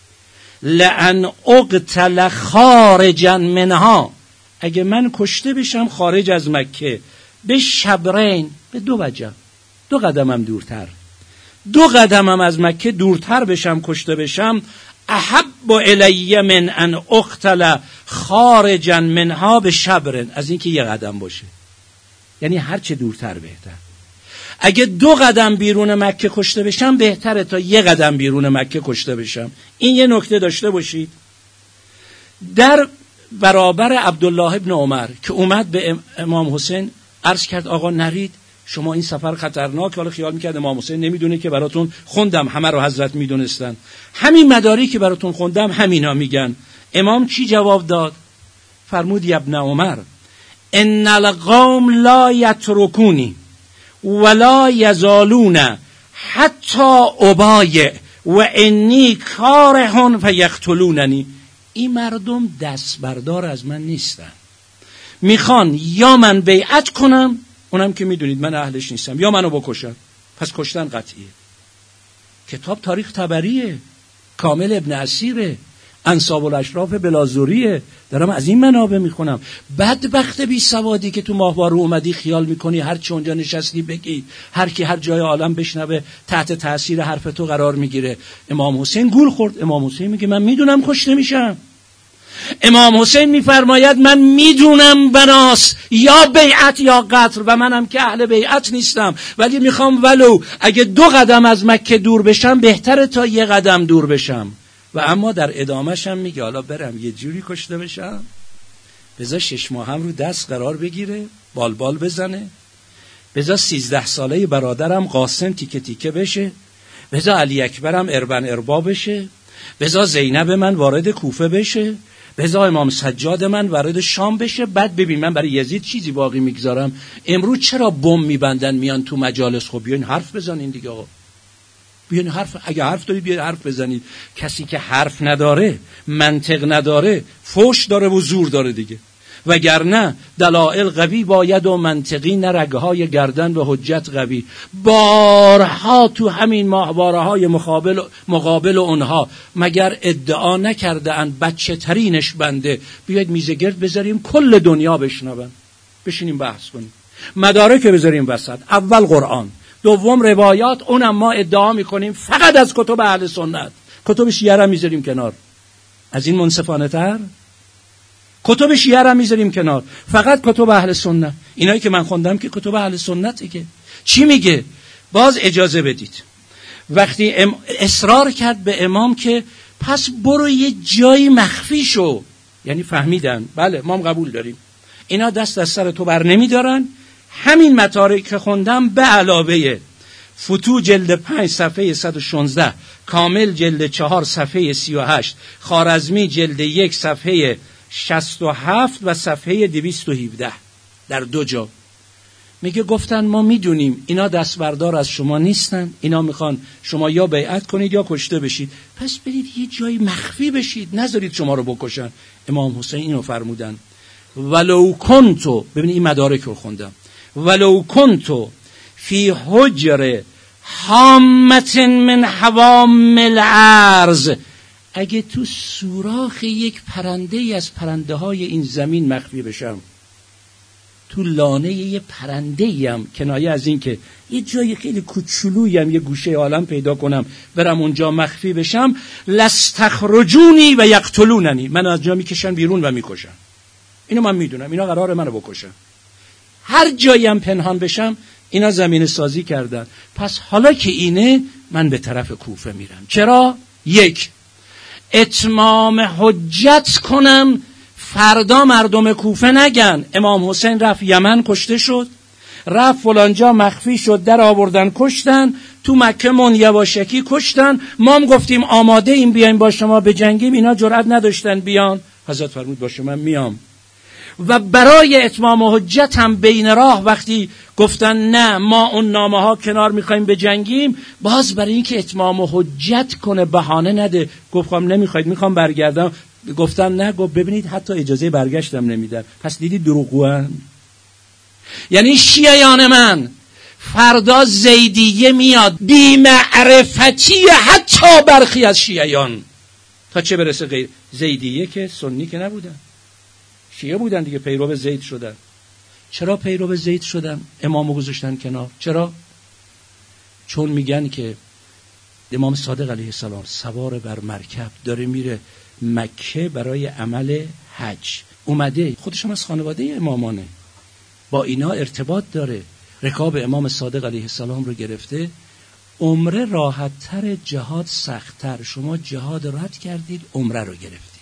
لئن اقتل خارجا منها، اگه من کشته بشم خارج از مکه، به شبرین، به دو وجه، دو قدمم دورتر، دو قدمم از مکه دورتر بشم، کشته بشم، احب الی من ان اقتل خارجا منها به شبرن، از اینکه یه قدم باشه. یعنی هر چه دورتر بهتر. اگه دو قدم بیرون مکه کشته بشم بهتره تا یه قدم بیرون مکه کشته بشم. این یه نکته داشته باشید. در برابر عبدالله ابن عمر که اومد به امام حسین عرض کرد آقا نرید، شما این سفر خطرناک، حالا خیال میکرد امام حسین نمیدونه که براتون خوندم، همه رو حضرت میدونستن، همین مداری که براتون خوندم همینا میگن. امام چی جواب داد؟ فرمود ابن عمر ان القوم لا یترکونی ولا یزالون حتی ابایع و انی کارهون فیقتلوننی. این مردم دست بردار از من نیستن، میخوان یا من بیعت کنم، اونم که میدونید من اهلش نیستم، یا منو بکشن. پس کشتن قطعیه. کتاب تاریخ طبریه، کامل ابن اسیره، انساب الاشراف بلازوریه، دارم از این منابع میخونم. بدبخت بی سوادی که تو ماهواره اومدی خیال میکنی هر چی اونجا نشستی بگی، هر کی هر جای عالم بشنوه تحت تاثیر حرف تو قرار میگیره. امام حسین گول خورد. امام حسین میگه من میدونم کشته میشم. امام حسین میفرماید من میدونم بناس یا بیعت یا قتل، و منم که اهل بیعت نیستم، ولی میخوام ولو اگه دو قدم از مکه دور بشم بهتره تا یه قدم دور بشم. و اما در ادامهش هم میگه حالا برم یه جوری کشته بشم بذار شش ماه هم رو دست قرار بگیره، بال بال بزنه، بذار سیزده ساله برادرم قاسم تیکه تیکه بشه، بذار علی اکبرم اربن اربا بشه، بذار زینب من وارد کوفه بشه، بذار امام سجاد من وارد شام بشه. بعد ببین من برای یزید چیزی باقی میگذارم. امروز چرا بم میبندن میان تو مجالس؟ خب بیاین حرف بزنین دیگه آقا، بیاین حرف، اگه حرف دارید بیاین حرف بزنید. کسی که حرف نداره، منطق نداره، فوش داره و زور داره دیگه. وگرنه دلائل قوی باید و منطقی، نه رگهای گردن به حجت قوی. بارها تو همین ماهواره های مقابل مقابل اونها مگر ادعا نکرده اند بچه ترینش بنده؟ بیاید میز گرد بذاریم کل دنیا بشنون، بشینیم بحث کنیم، مدارک بذاریم وسط. اول قرآن، دوم روایات، اونم ما ادعا میکنیم فقط از کتب اهل سنت. کتب شیعه را میذاریم کنار. از این منصفانه تر؟ کتب شیعه را میذاریم کنار، فقط کتب اهل سنت. اینایی که من خوندم که کتب اهل سنته. که چی میگه؟ باز اجازه بدید. وقتی ام اصرار کرد به امام که پس برو یه جایی مخفی شو، یعنی فهمیدن بله ما هم قبول داریم، اینا دست از سر تو بر نمیدارن. همین مطالب که خوندم به علاوه فتوح جلد پنج صفحه صد و شانزده، کامل جلد چهار صفحه سی و هشت، خوارزمی جلد یک صفحه شصت و هفت و صفحه دویست و هفده در دو جا میگه گفتن ما میدونیم اینا دستبردار از شما نیستن، اینا میخوان شما یا بیعت کنید یا کشته بشید، پس برید یه جایی مخفی بشید، نذارید شما رو بکشن. امام حسین اینو فرمودن ولو کنتو، ببینید این مدارک رو خوندم، ولو کنتو فی حجر حامت من حوام الارض، اگه تو سوراخ یک پرنده ای از پرنده های این زمین مخفی بشم، تو لانه یه پرنده ایم، کنایه از این که یه جای خیلی کوچولویم یه گوشه عالم پیدا کنم برم اونجا مخفی بشم، لستخرجونی و یقتلوننی، من از جا میکشن بیرون و میکشن. اینو من میدونم، اینا قراره منو بکشن. هر جاییم پنهان بشم اینا زمین سازی کردن. پس حالا که اینه من به طرف کوفه میرم. چرا؟ یک، اتمام حجت کنم، فردا مردم کوفه نگن امام حسین رفت یمن کشته شد، رفت فلانجا مخفی شد در آوردن کشتن، تو مکه من یواشکی کشتن، ما هم گفتیم آماده این بیایم با شما بجنگیم، اینا جرئت نداشتن بیان. حضرت فرمود باشه من میام. و برای اتمام حجت هم بین راه وقتی گفتن نه ما اون نامه ها کنار میخوایم بجنگیم، باز برای اینکه اتمام حجت کنه بهانه نده، گفتم نمیخواید میخوام برگردم، گفتم نه، گفت ببینید حتی اجازه برگشتم نمیدن. پس دیدی دروغگوان. یعنی شیعیان من فردا زیدیه میاد، بی معرفتی حتی برخی از شیعیان، تا چه برسه غیر زیدیه که سنی که نبودن، شیعه بودن دیگه، پیرو زید شدن. چرا پیرو زید شدن؟ امامو گذاشتن کنار. چرا؟ چون میگن که امام صادق علیه السلام سوار بر مرکب داره میره مکه برای عمل حج، اومده خودش هم از خانواده امامانه، با اینا ارتباط داره، رکاب امام صادق علیه السلام رو گرفته. عمره راحت تر، جهاد سخت تر. شما جهاد رد کردید، عمره رو گرفتید.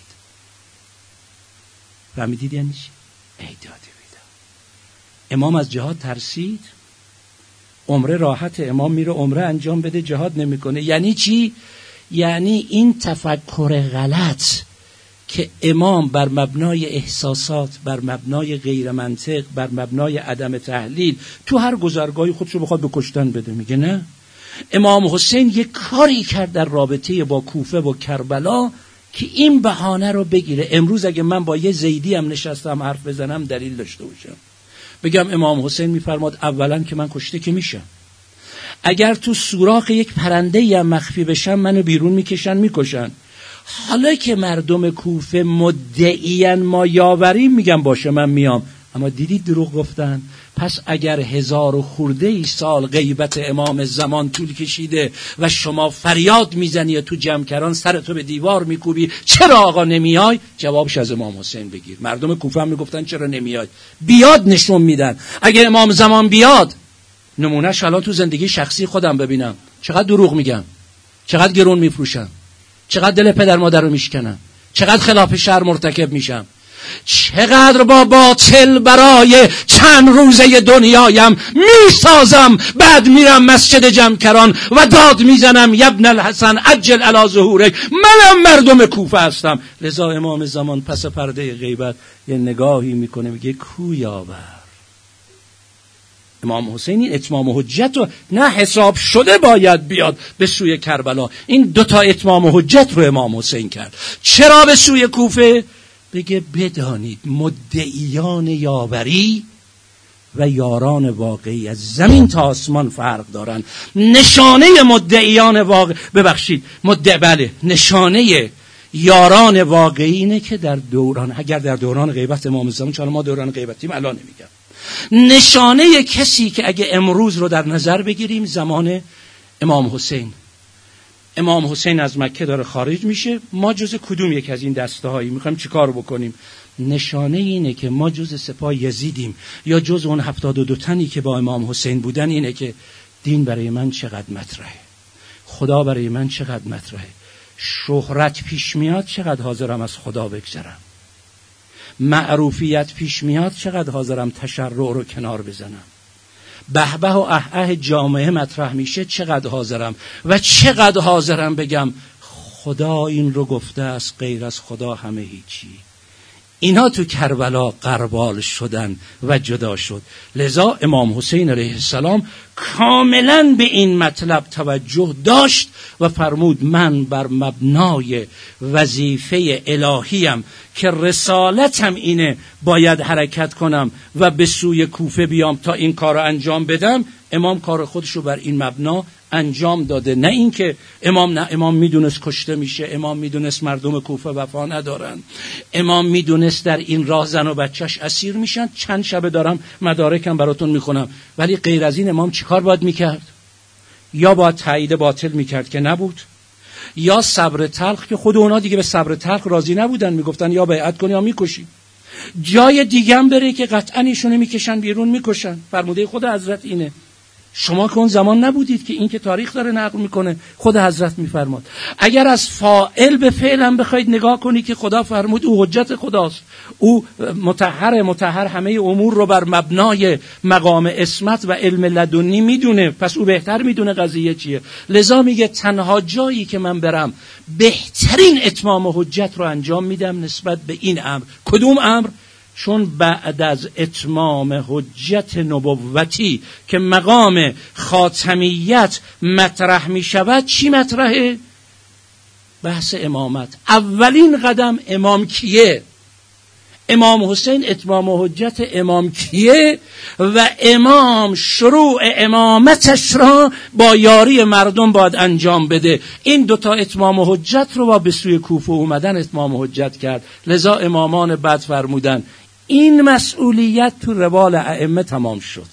فهمیدید یعنی چی؟ ایدادی بیدا. امام از جهاد ترسید، عمره راحت، امام میره عمره انجام بده، جهاد نمیکنه. یعنی چی؟ یعنی این تفکر غلط که امام بر مبنای احساسات، بر مبنای غیر منطق، بر مبنای عدم تحلیل تو هر گذرگاهی خودشو بخواد به کشتن بده، میگه نه. امام حسین یک کاری کرد در رابطه با کوفه و کربلا که این بهانه رو بگیره. امروز اگه من با یه زیدی هم نشستم حرف بزنم دلیل داشته باشم، بگم امام حسین میفرماد اولا که من کشته که میشم، اگر تو سوراخ یک پرنده هم مخفی بشم منو بیرون میکشن میکشن. حالا که مردم کوفه مدعیان ما یاوریم، میگم باشه من میام. اما دیدید دروغ گفتن. پس اگر هزار و خورده ای سال غیبت امام زمان طول کشیده و شما فریاد میزنی و تو جمکران سرتو به دیوار میکوبی چرا آقا نمیای، جوابش از امام حسین بگیر. مردم کوفه هم میگفتن چرا نمیای، بیاد نشون میدن. اگر امام زمان بیاد، نمونهش الان تو زندگی شخصی خودم ببینم، چقدر دروغ میگم، چقدر گرون میفروشم، چقدر دل پدر مادر رو میشکنم، چقدر خلاف شرع مرتکب میشم، چقدر با باطل برای چند روزه دنیایم میسازم، بعد میرم مسجد جمکران و داد میزنم یبن الحسن عجل علی ظهورک، منم مردم کوفه هستم. لذا امام زمان پس پرده غیبت یه نگاهی میکنه، میگه کو یاور. امام حسین این اتمام حجت رو نه حساب شده باید بیاد به سوی کربلا، این دوتا اتمام حجت رو امام حسین کرد. چرا به سوی کوفه؟ بگه بدانید مدعیان یاوری و یاران واقعی از زمین تا آسمان فرق دارن. نشانه مدعیان واقعی، ببخشید مدعی، بله، نشانه یاران واقعی اینه که در دوران، اگر در دوران غیبت امام زمان، چون ما دوران غیبتیم الان نمیگم، نشانه کسی که اگه امروز رو در نظر بگیریم زمان امام حسین، امام حسین از مکه داره خارج میشه، ما جز کدوم یک از این دسته هایی میخوایم چی کار بکنیم؟ نشانه اینه که ما جز سپاه یزیدیم یا جز اون هفتاد و دو تنی که با امام حسین بودن. اینه که دین برای من چقدر مطرحه، خدا برای من چقدر مطرحه، شهرت پیش میاد چقدر حاضرم از خدا بگذرم، معروفیت پیش میاد چقدر حاضرم تشرع رو کنار بزنم. به به و اه اه جامعه مطرح میشه چقدر حاضرم و چقدر حاضرم بگم خدا این رو گفته است، غیر از خدا همه هیچی. اینا تو کربلا غربال شدن و جدا شد. لذا امام حسین علیه السلام کاملا به این مطلب توجه داشت و فرمود من بر مبنای وظیفه الهیم که رسالتم اینه باید حرکت کنم و به سوی کوفه بیام تا این کار رو انجام بدم. امام کار خودش رو بر این مبنا انجام داده، نه اینکه امام نه امام میدونست کشته میشه، امام میدونست مردم کوفه وفا ندارن، امام میدونست در این راه زن و بچهش اسیر میشن. چند شبه دارم مدارکم براتون میخونم. ولی غیر از این امام چیکار باید میکرد؟ یا باید تایید باطل میکرد که نبود، یا صبر تلخ که خود اونا دیگه به صبر تلخ راضی نبودن، میگفتن یا بیعت کن یا میکشی. جای دیگه هم بره که قطعا ایشونو میکشن بیرون میکشن. فرموده خود حضرت اینه. شما که اون زمان نبودید که این که تاریخ داره نقل میکنه، خود حضرت میفرماد. اگر از فاعل به فعل هم بخواید نگاه کنی که خدا فرمود او حجت خداست، او مطهر مطهر همه امور رو بر مبنای مقام عصمت و علم لدنی میدونه، پس او بهتر میدونه قضیه چیه. لذا میگه تنها جایی که من برم بهترین اتمام حجت رو انجام میدم نسبت به این امر. کدوم امر؟ چون بعد از اتمام حجت نبوتی که مقام خاتمیت مطرح می شود، چی مطرحه؟ بحث امامت. اولین قدم امام کیه؟ امام حسین اتمام حجت امام کیه؟ و امام شروع امامتش را با یاری مردم باید انجام بده. این دوتا اتمام حجت رو با به سوی کوفه اومدن اتمام حجت کرد. لذا امامان بعد فرمودن این مسئولیت تو روال ائمه تمام شد.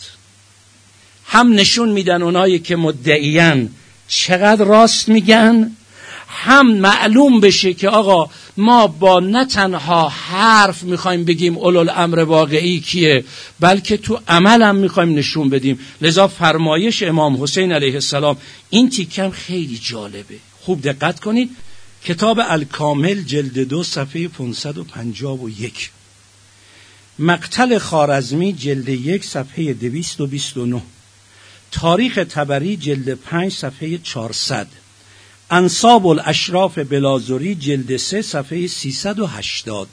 هم نشون میدن اونایی که مدعیان چقدر راست میگن، هم معلوم بشه که آقا ما با نه تنها حرف میخوایم بگیم اولوالامر واقعی کیه، بلکه تو عمل هم میخوایم نشون بدیم. لذا فرمایش امام حسین علیه السلام این تیکم خیلی جالبه. خوب دقت کنید. کتاب الکامل جلد دو صفحه پانصد و پنجاه و یک، مقتل خوارزمی جلد یک صفحه دویست و بیست و نه، تاریخ طبری جلد پنج صفحه چهارصد، انساب الاشراف بلازوری جلد سه صفحه سیصد و هشتاد.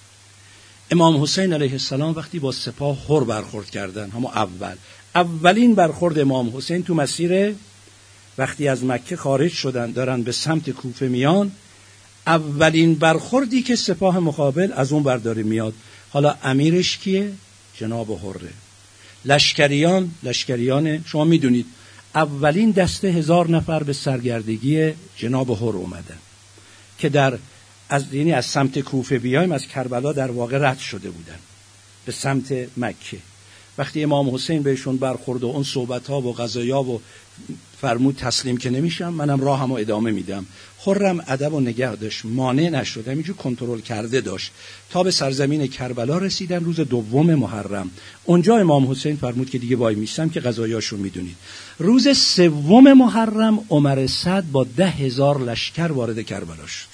امام حسین علیه السلام وقتی با سپاه هر برخورد کردن، همون اول اولین برخورد امام حسین تو مسیر وقتی از مکه خارج شدن دارن به سمت کوفه میان، اولین برخوردی که سپاه مقابل از اون برداره میاد. حالا امیرش کیه؟ جناب هره. لشکریان لشکریان شما میدونید اولین دسته هزار نفر به سرگردگی جناب هر اومدن که در از یعنی از سمت کوفه بیایم، از کربلا در واقع رد شده بودن به سمت مکه. وقتی امام حسین بهشون برخورد و اون صحبت‌ها و قضایا و فرمود تسلیم که نمیشم، منم راهمو ادامه میدم. خرم ادب و نگه داشت، مانع نشد، همینجور کنترل کرده داشت تا به سرزمین کربلا رسیدن روز دوم محرم. اونجا امام حسین فرمود که دیگه وای میستم که قضایاشو میدونید. روز سوم محرم عمر سعد با ده هزار لشکر وارد کربلا شد،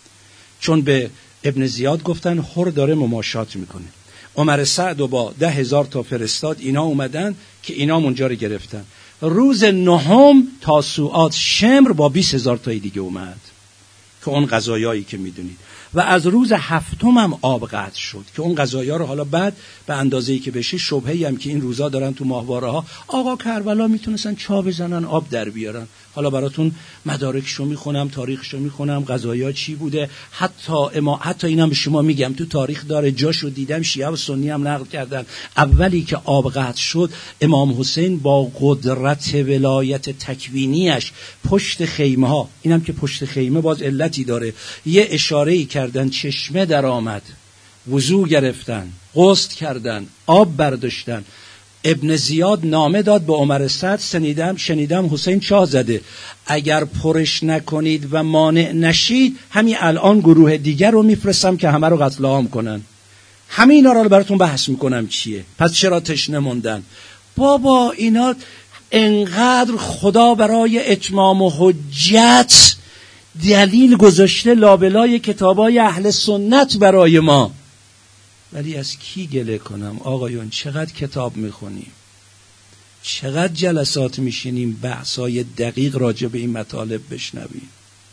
چون به ابن زیاد گفتن هر داره مماشات میکنه. عمر سعد و با ده هزار تا فرستاد، اینا اومدن که اینا اونجا رو گرفتن. روز نهم تاسوعات شمر با بیست هزار تای دیگه اومد که اون قضایایی که میدونید. و از روز هفتم هم آب قطع شد که اون قضایا رو حالا بعد به اندازه‌ای که بشه، شبهه‌ای هم که این روزا دارن تو ماهواره ها، آقا کربلا میتونستن چا بزنن آب در بیارن. حالا براتون مدارکشو میخونم، تاریخشو میخونم، قضایا چی بوده. حتی اما حتی اینم به شما میگم تو تاریخ داره، جاشو دیدم، شیعه و سنی هم نقل کردن. اولی که آب قطع شد، امام حسین با قدرت ولایت تکوینیش پشت خیمه ها، اینم که پشت خیمه باز علتی داره، یه اشاره‌ای کردن، چشمه در آمد، وضو گرفتن، غسل کردن، آب برداشتن. ابن زیاد نامه داد به عمر سعد، شنیدم شنیدم حسین چاه زده، اگر پرش نکنید و مانع نشید همین الان گروه دیگر رو میفرستم که همه رو قتل عام کنن. همه اینا رو براتون بحث میکنم چیه. پس چرا تشنه موندن؟ بابا اینا انقدر خدا برای اتمام حجت دلیل گذاشته لابلای کتابای اهل سنت برای ما، ولی از کی گله کنم؟ آقایون چقدر کتاب میخونیم، چقدر جلسات میشینیم بحثای دقیق راجع به این مطالب بشنویم؟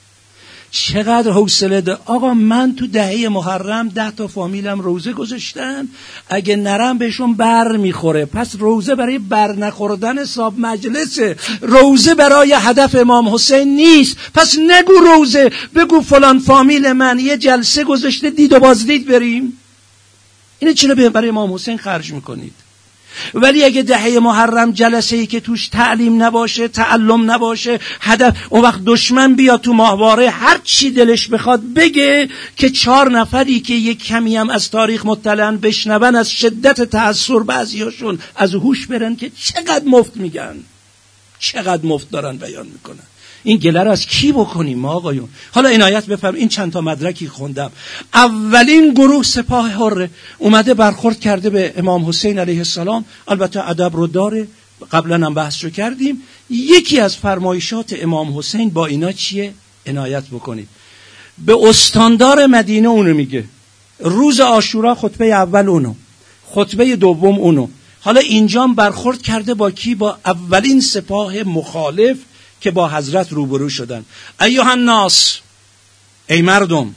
چقدر حوصله ده. آقا من تو دهه محرم ده تا فامیلم روزه گذاشتن، اگه نرم بهشون بر میخوره. پس روزه برای بر نخوردن صاحب مجلسه، روزه برای هدف امام حسین نیست. پس نگو روزه، بگو فلان فامیل من یه جلسه گذاشته دید و بازدید بریم. اینه چرا برای امام حسین خرج میکنید؟ ولی اگه دهه محرم جلسه ای که توش تعلیم نباشه، تعلم نباشه، هدف، اون وقت دشمن بیا تو ماهواره هر چی دلش بخواد بگه که چهار نفری که یک کمی هم از تاریخ مطلعن بشنون از شدت تأثیر بعضیاشون از هوش برن که چقدر مفت میگن، چقدر مفت دارن بیان میکنن. این گله رو از کی بکنیم ما آقایون؟ حالا عنایت بفرم، این چند تا مدرکی خوندم. اولین گروه سپاه حره اومده برخورد کرده به امام حسین علیه السلام، البته ادب رو داره، قبلا هم بحث کردیم. یکی از فرمایشات امام حسین با اینا چیه؟ عنایت بکنید. به استاندار مدینه اونو میگه، روز عاشورا خطبه اول اونو، خطبه دوم اونو. حالا اینجام برخورد کرده با کی؟ با اولین سپاه مخالف که با حضرت روبرو شدن. ایها الناس، ای مردم،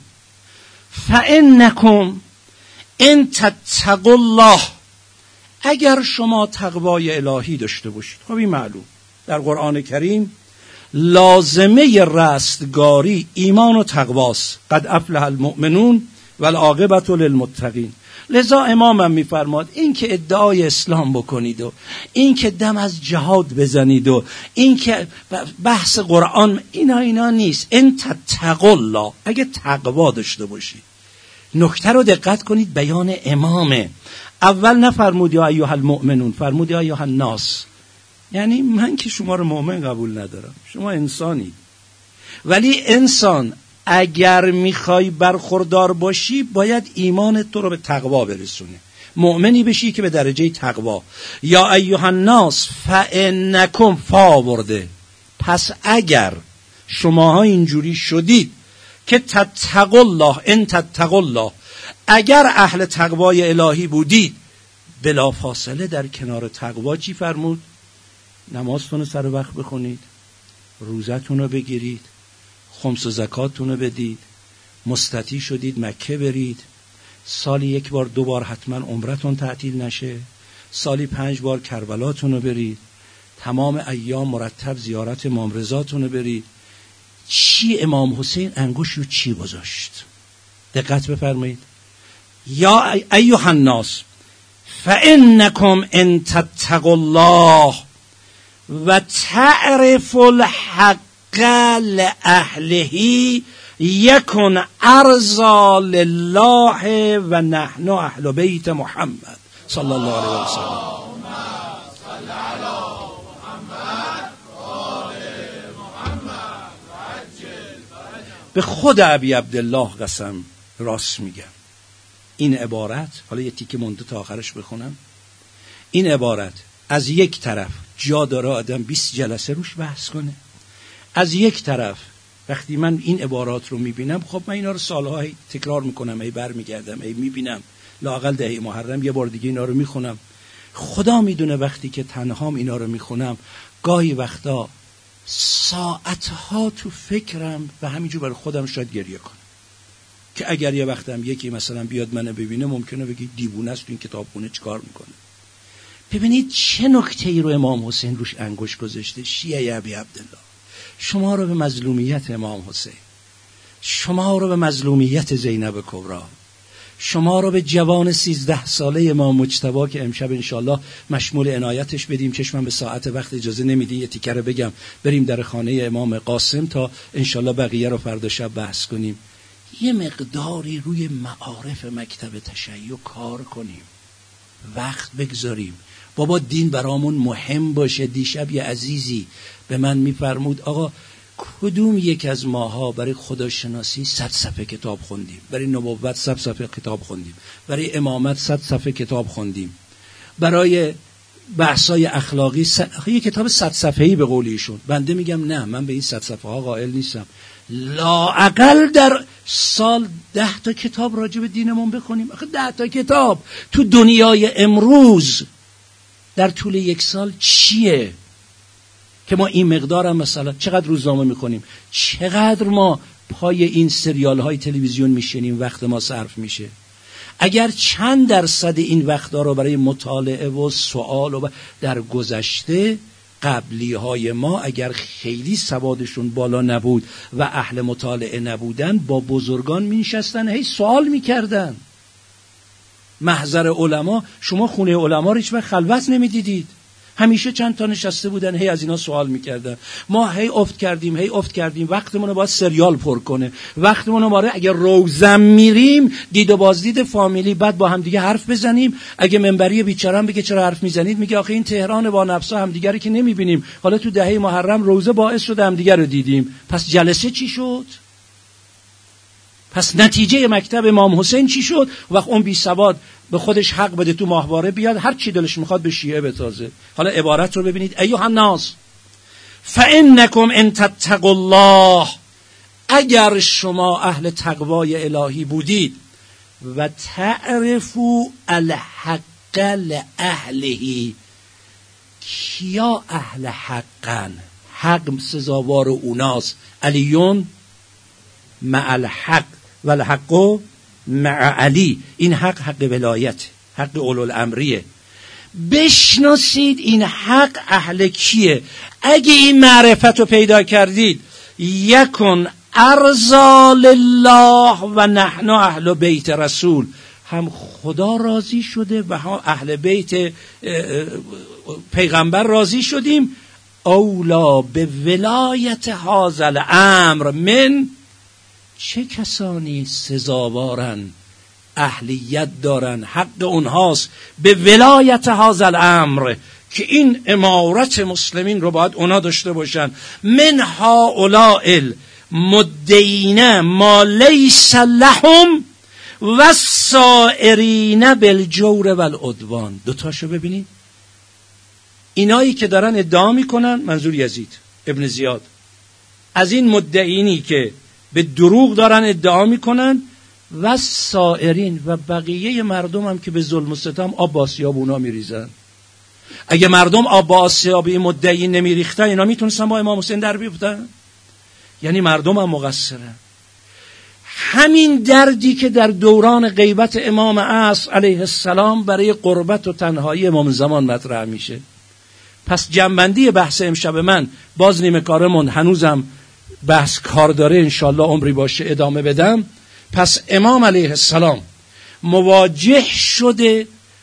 فانکم ان تتقوا الله، اگر شما تقوای الهی داشته باشید. خب این معلوم در قرآن کریم لازمه رستگاری ایمان و تقواست. قد افلح المؤمنون والعاقبة للمتقین. لذا امامم میفرماد این که ادعای اسلام بکنید و این که دم از جهاد بزنید و این که بحث قرآن، اینا اینا نیست. ان تتقوا الله، اگه تقوا داشته باشید. نکته رو دقت کنید، بیان امامه. اول نفرمود یا ایها المؤمنون، فرمود یا ایها الناس. یعنی من که شما رو مؤمن قبول ندارم، شما انسانی، ولی انسان اگر میخوای برخوردار باشی باید ایمان تو رو به تقوا برسونه، مؤمنی بشی که به درجه تقوا. یا ایها الناس فانکم فاورده، پس اگر شماها اینجوری شدید که تتقوا الله، ان تتقوا الله، اگر اهل تقوای الهی بودید، بلا فاصله در کنار تقوا چی فرمود؟ نمازتون رو سر وقت بخونید، روزتون رو بگیرید، خمس و زکاتون رو بدید، مستطیع شدید مکه برید، سالی یک بار دو بار حتما عمرتون تعطیل نشه، سالی پنج بار کربلاتون رو برید، تمام ایام مرتب زیارت امام رضاتون رو برید. چی امام حسین انگوش رو چی گذاشت؟ دقت بفرمایید. یا ایها الناس فانکم ان تتقوا الله و تعرف الحق لأهله یکن ارضا لله و نحن اهل بیت محمد صلی الله علیه و سلم. به خود ابی عبدالله قسم، راست میگم. این عبارت، حالا یه تیکه مونده تا آخرش بخونم، این عبارت از یک طرف جا داره آدم بیست جلسه روش بحث کنه، از یک طرف وقتی من این عبارات رو میبینم، خب من اینا رو سالهای تکرار میکنم، ای بر میگردم، ای میبینم، لااقل دهه محرم یه بار دیگه اینا رو میخونم. خدا میدونه وقتی که تنهام اینا رو میخونم، گاهی وقتا ساعتها تو فکرم و همینجور برای خودم شاید گریه کنم که اگر یه وقتم یکی مثلا بیاد منو ببینه ممکنه بگی دیوونه است، تو این کتابخونه چیکار میکنه. ببینید چه نکته‌ای رو امام حسین روش انگوش گذاشته. شیعه ابی عبدالله، شما رو به مظلومیت امام حسین، شما رو به مظلومیت زینب کبری، شما رو به جوان سیزده ساله امام مجتبی که امشب انشالله مشمول عنایتش بدیم، چشمم به ساعت وقت اجازه نمیده یه تیکه رو بگم، بریم در خانه امام قاسم تا انشالله بقیه رو فردا شب بحث کنیم. یه مقداری روی معارف مکتب تشیع کار کنیم، وقت بگذاریم. بابا دین برامون مهم باشه. دیشب یه عزیزی به من میفرمود آقا کدوم یک از ماها برای خداشناسی صد صفحه کتاب خوندیم، برای نبوت صد صفحه کتاب خوندیم، برای امامت صد صفحه کتاب خوندیم، برای بحثای اخلاقی صد... یه کتاب صد صفحه‌ای به قول ایشون. بنده میگم نه، من به این صد صفحه ها قائل نیستم. لااقل در سال ده تا کتاب راجع به دینمون بخونیم. آخه ده تا کتاب تو دنیای امروز در طول یک سال چیه که ما این مقدار هم مثلا چقدر روزنامه میکنیم، چقدر ما پای این سریال های تلویزیون میشینیم، وقت ما صرف میشه. اگر چند درصد این وقتا رو برای مطالعه و سوال و در گذشته قبلی های ما اگر خیلی سوادشون بالا نبود و اهل مطالعه نبودن، با بزرگان می نشستن هی سوال می کردن. محضر علما، شما خونه علما رو هیچ وقت خلوت نمی دیدید، همیشه چند تا نشسته بودن هی از اینا سوال میکردن. ما هی افت کردیم هی افت کردیم وقتمون رو باید سریال پر کنه، وقتمون رو باید اگه روزم میریم دید و بازدید فامیلی، بعد با هم دیگه حرف بزنیم. اگه منبری بیچاره‌ام بگه چرا حرف میزنید، میگه آخه این تهران با نفسا هم دیگه رو که نمیبینیم، حالا تو دهه محرم روزه باعث شد هم دیگه رو دیدیم. پس جلسه چی شد؟ پس نتیجه مکتب امام حسین چی شد؟ وقت اون بی سواد به خودش حق بده تو ماهواره بیاد هر چی دلش میخواد به شیعه بتازه. حالا عبارت رو ببینید: ایها الناس فانکم ان تتقوا الله، اگر شما اهل تقوای الهی بودید، و تعرفوا الحق لاهله، کیا اهل حقن؟ حق سزاوار اوناست، علیون مع الحق و الحق مع علی. این حق حق ولایت، حق اولوالامریه. بشناسید این حق اهل کیه. اگه این معرفت رو پیدا کردید، یکن ارضا لله و نحن اهل بیت رسول، هم خدا راضی شده و هم اهل بیت پیغمبر راضی شدیم. اولا به ولایت هذا الامر من، چه کسانی سزاوارن، اهلیت دارن، حق اونهاست به ولایت هذا الامر، که این امارت مسلمین رو باید اونا داشته باشن. من هؤلاء المدعین ما لیس لهم و السائرین بالجور والعدوان. دوتاشو ببینید، اینایی که دارن ادعا میکنن، منظور یزید ابن زیاد، از این مدعینی که به دروغ دارن ادعا میکنن، و سائرین و بقیه مردم هم که به ظلم و ستم آب با آسیاب اونا میریزن. اگه مردم آب با آسیاب این مدعین نمیریختن، اینا میتونستن با امام حسین در بیفتن؟ یعنی مردم هم مقصرن. همین دردی که در دوران غیبت امام عصر علیه السلام برای قربت و تنهایی امام زمان مطرح میشه. پس جنبندی بحث امشب من، باز نیمه کارمون هنوزم بحث کار داره، انشالله عمری باشه ادامه بدم. پس امام علیه السلام مواجه شده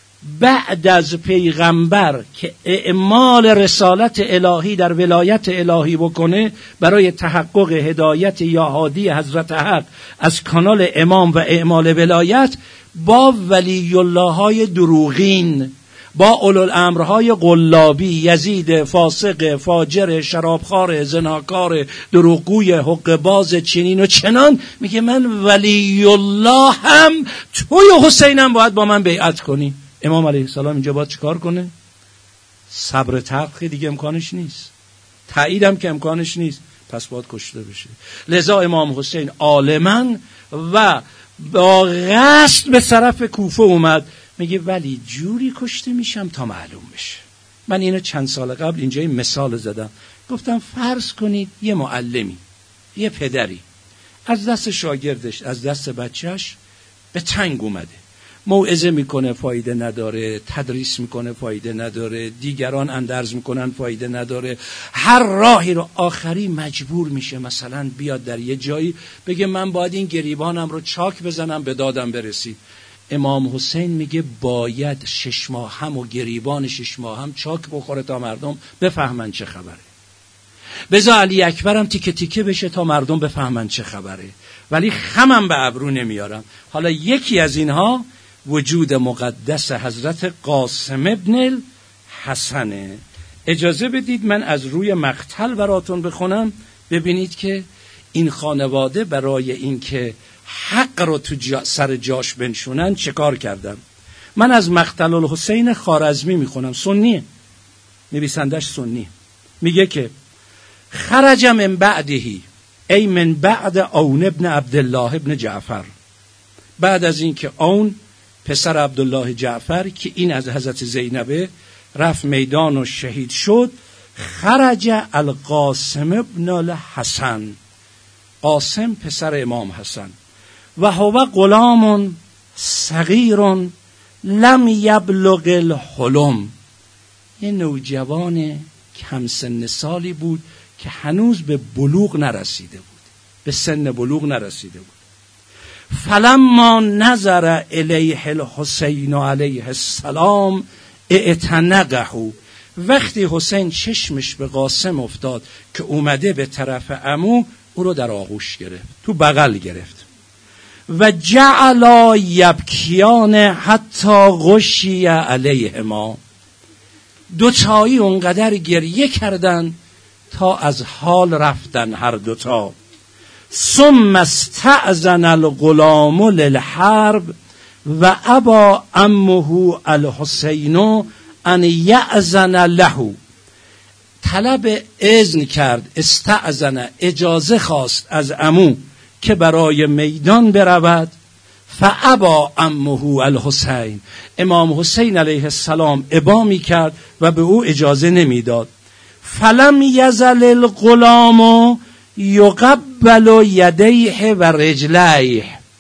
بعد از پیغمبر که اعمال رسالت الهی در ولایت الهی بکنه برای تحقق هدایت یا هادی حضرت حق از کانال امام و اعمال ولایت، با ولی الله های دروغین، با اولوالامرهای قلابی، یزید فاسق فاجر شرابخوار زناکار دروغگوی حقه‌باز چنین و چنان، میگه من ولی الله هم، توی حسینم باید با من بیعت کنی. امام علیه السلام اینجا باید چیکار کنه؟ صبر تلخی دیگه امکانش نیست، تاییدم که امکانش نیست، پس باید کشته بشه. لذا امام حسین عالما و با قصد به طرف کوفه اومد، میگه ولی جوری کشته میشم تا معلوم بشه. من اینو چند سال قبل اینجا این مثال زدم، گفتم فرض کنید یه معلمی، یه پدری از دست شاگردش، از دست بچهش به تنگ اومده، موعظه میکنه فایده نداره، تدریس میکنه فایده نداره، دیگران اندرز میکنن فایده نداره، هر راهی رو آخری مجبور میشه مثلا بیاد در یه جایی بگه من باید این گریبانم رو چاک بزنم به دادم برسید. امام حسین میگه باید شش ماه هم و گریبان شش ماه هم چاک بخوره تا مردم بفهمن چه خبره. بذار علی اکبرم تیکه تیکه بشه تا مردم بفهمن چه خبره، ولی خمم به ابرو نمیارم. حالا یکی از اینها وجود مقدس حضرت قاسم ابن الحسنه. اجازه بدید من از روی مقتل براتون بخونم، ببینید که این خانواده برای اینکه حق رو تو جا سر جاش بنشونن چه کار کردن. من از مقتل الحسین خوارزمی میخونم، سنیه، نویسندش سنی، میگه که خرج من بعدهی، ای من بعد اون ابن عبدالله ابن جعفر، بعد از اینکه اون پسر عبدالله جعفر که این از حضرت زینبه رفت میدان و شهید شد. خرج القاسم ابن الحسن، قاسم پسر امام حسن، و هو غلام صغیر لم یبلغ الحلم، یه نوجوان کم سن سالی بود که هنوز به بلوغ نرسیده بود، به سن بلوغ نرسیده بود. فلما نظر الیه الحسین علیه السلام اعتنقه، وقتی حسین چشمش به قاسم افتاد که اومده به طرف عمو، او رو در آغوش گرفت، تو بغل گرفت. و جعلا یبکیان حتی غشی علیهما، دوتایی اونقدر گریه کردن تا از حال رفتن هر دوتا. ثم استأذن الغلام للحرب و ابا عمه الحسین ان یأذن له، طلب اذن کرد، استأذن اجازه خواست از عمو که برای میدان برود. فابا عمه الحسین، امام حسین علیه السلام ابا می کرد و به او اجازه نمیداد. فلم یزل الغلام یقبل یدیه و رجلیه،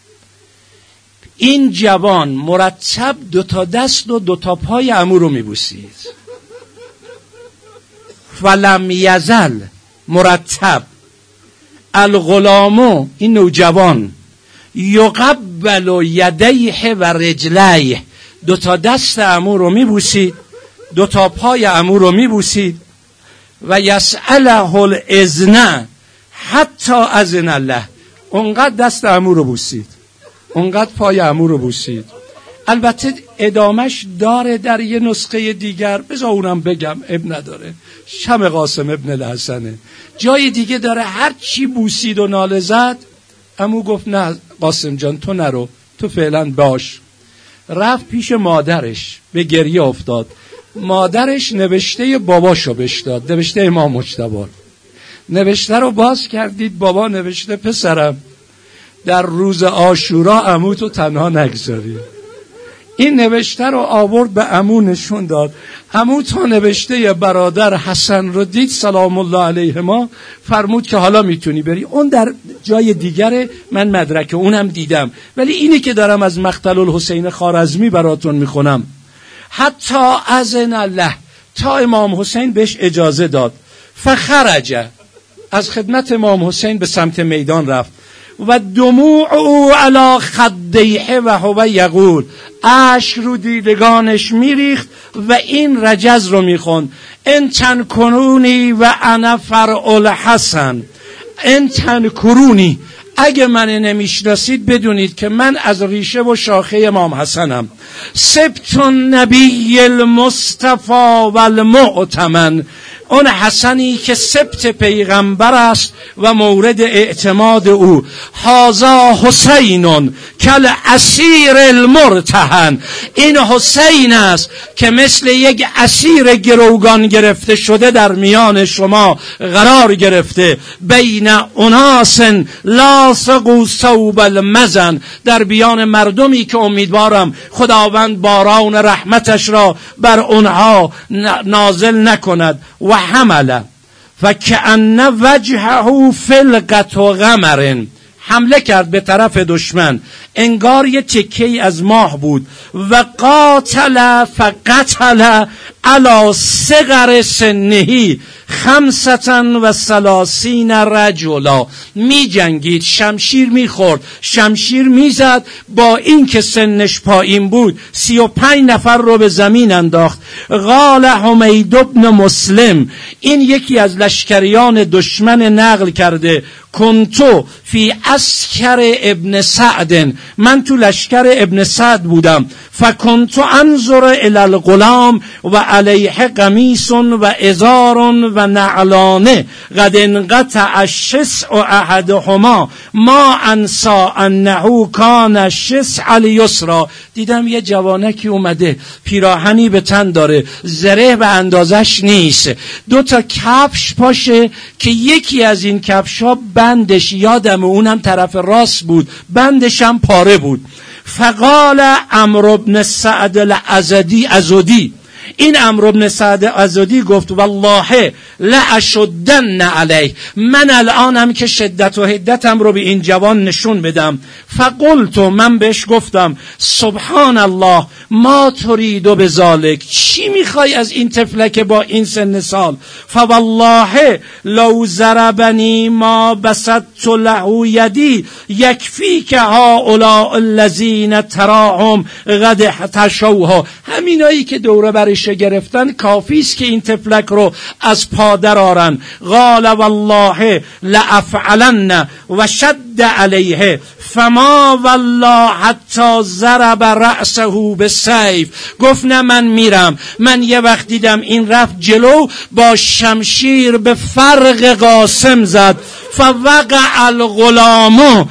این جوان مرتب دو تا دست و دو تا پای عمو رو میبوسید. فلم یزل، مرتب، الغلامو، این نوجوان، یقبل یدیه و رجلیه، دو تا دست عمو رو میبوسید، دو تا پای عمو رو میبوسید. و یسأله الاذن حتی اذن الله، اونقدر دست عمو رو بوسید، اونقدر پای عمو رو بوسید. البته ادامش داره در یه نسخه دیگر، بذار اونم بگم، اب نداره، شم قاسم ابن الحسنه، جای دیگه داره هر چی بوسید و ناله زد. عمو گفت نه قاسم جان تو نرو، تو فعلا باش. رفت پیش مادرش، به گریه افتاد. مادرش نوشته باباشو بهش داد، نوشته امام مجتبی. نوشته رو باز کردید، بابا نوشته پسرم در روز عاشورا عمو تو تنها نگذاری. این نوشته رو آورد به عمو نشون داد. عمو تا نوشته برادر حسن رو دید سلام الله علیهما، فرمود که حالا میتونی بری. اون در جای دیگره، من مدرک اونم دیدم، ولی اینی که دارم از مقتل الحسین خوارزمی براتون میخونم. حتی اذن الله، تا امام حسین بهش اجازه داد. فخرج، از خدمت امام حسین به سمت میدان رفت. و دموع او علی خدیه و هو یقول، اشک رو دیدگانش میریخت و این رجز رو میخوند. ان تنکرونی و انا فرع الحسن، ان تنکرونی، اگه من نمیشناسید بدونید که من از ریشه و شاخه امام حسنم. سبت النبی المصطفى و المؤتمن، اون حسنی که سبت پیغمبر است و مورد اعتماد او. هذا حسین کل اسیر المرتهن، این حسین است که مثل یک اسیر گروگان گرفته شده در میان شما قرار گرفته. بین اناس لاصقوا ثوب المزن، در بیان مردمی که امیدوارم خداوند باران رحمتش را بر اونها نازل نکند. و حمله و کأن وجهه فلقة غمر، حمله کرد به طرف دشمن انگار یه تکه‌ای از ماه بود. و قاتل فقتل علی صغر سنه خمسة و ثلاثین رجلا، می جنگید، شمشیر می خورد، شمشیر می زد، با این که سنش پایین بود سی و پنج نفر رو به زمین انداخت. قال حمید بن مسلم، این یکی از لشکریان دشمن نقل کرده، کنتو فی عسکر ابن سعد، من تو لشکر ابن سعد بودم. فکنتو انظر الی الغلام و علیه قمیص و ازار و نعلانه قد انقطع الشسع احدهما ما انسا انه کان الشسع الیسری، دیدم یه جوانکی اومده پیراهنی به تن داره، زره به اندازش نیست، دو تا کفش پاشه که یکی از این کفشا بندش، یادم اونم طرف راست بود، بندش هم پاره بود. فقال عمرو بن سعد الازدی، ازدی، این عمرو بن سعد ازدی گفت والله لاشدن علیه، من الانم که شدت و حدتم رو به این جوان نشون بدم. فقلت، من بهش گفتم سبحان الله ما ترید بذالک، چی میخوای از این طفلک با این سن سال؟ فوالله لو ضربنی ما بسطت له یدی یکفیک هؤلاء الذین تراهم قد احتشوها، همینایی که دوره برش گرفتن کافی است که این طفلک رو از پا درآرن. قال والله لافعلن و شد علیه فما والله حتی ضرب رأسه بالسیف. گفت نه من میرم، من یه وقت دیدم این رفت جلو با شمشیر به فرق قاسم زد. فوقع الغلام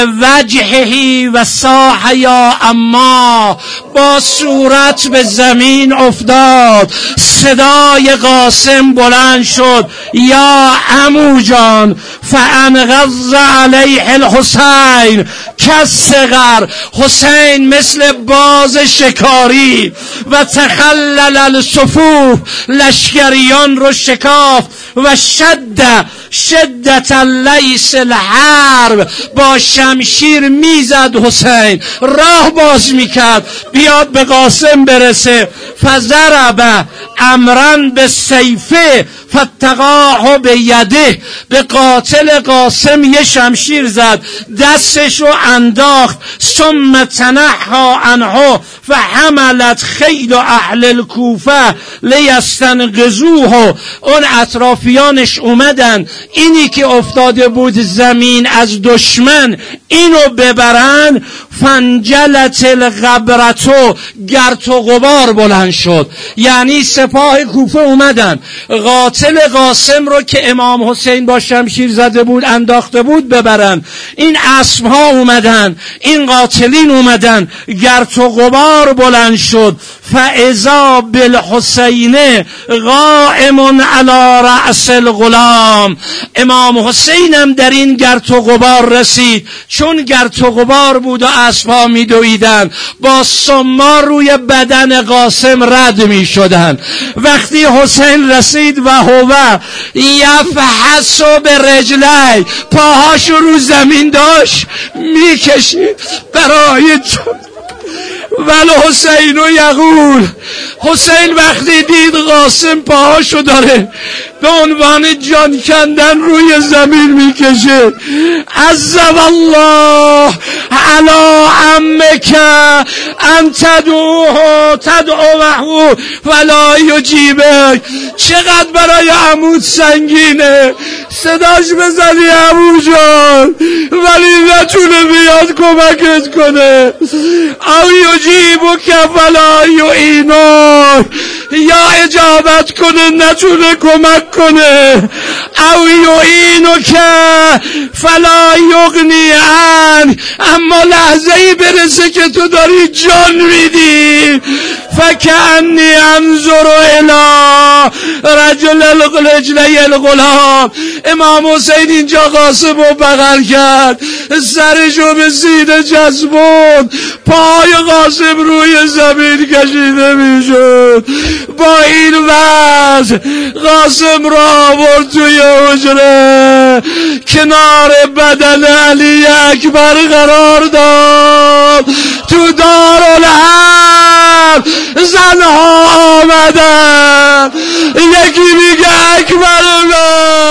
لوجهه و صاح یا اما، با صورت به زمین افتاد، صدای قاسم بلند شد یا عمو جان. فانغض علیه الحسین کالصغر، حسین مثل باز شکاری و تخلل الصفوف، لشکریان رو شکاف و شد شدت لیس الحرب، با شمشیر میزد حسین، راه باز میکرد بیاد به قاسم برسه. فضرب امرا به سیفه فتقاه به یده، به قاتل قاسم یه شمشیر زد، دستشو انداخت. ثم تنحى عنه فحملت خیل اهل الکوفه لیستنقذوه، اون اطرافیانش اومدن اینی که افتاده بود زمین از دشمن اینو ببرن. فنجلت الغبرتو، گرد و غبار بلند شد، یعنی سپاه کوفه اومدن قاتل قاسم رو که امام حسین با شمشیر زده بود انداخته بود ببرن. این اسبها اومدن، این قاتلین اومدن، گرد و غبار بلند شد. فاذا بالحسین قائم علی رأس الغلام، امام حسینم در این گرد و غبار رسید. چون گرد و غبار بود و اسبها می دویدن، با سمار روی بدن قاسم رد می شدن. وقتی حسین رسید و هو یفحص به رجلی، پاهاشو رو زمین داشت می کشید برای جان. ولی حسین و یقول، حسین وقتی دید قاسم پاهاشو داره به عنوان جان کندن روی زمین میکشه، عز والله علی عمک ان تدعوه تدعوه ولا یجیبک، چقدر برای عمود سنگینه صداش بزنی عمو جان ولی نتونه بیاد کمکت کنه. او یجیبک ولا یعینک، یا اجابت کنه نتونه کمک کنه. او یعینک فلا یغنی عنک، اما لحظه ای برسه که تو داری جان میدی. فکأنی انظر الی رجل رجلی الغلام، امام حسین اینجا قاسم رو بغل کرد، سرشو به سینه چسبوند، پای قاسم روی زمین کشیده میشد. با این وضع قاسم را آورد توی حجره، کنار بدن علی اکبر قرار داد. تو دارالحرب زنها آمدن، یکی میگه اکبر الله،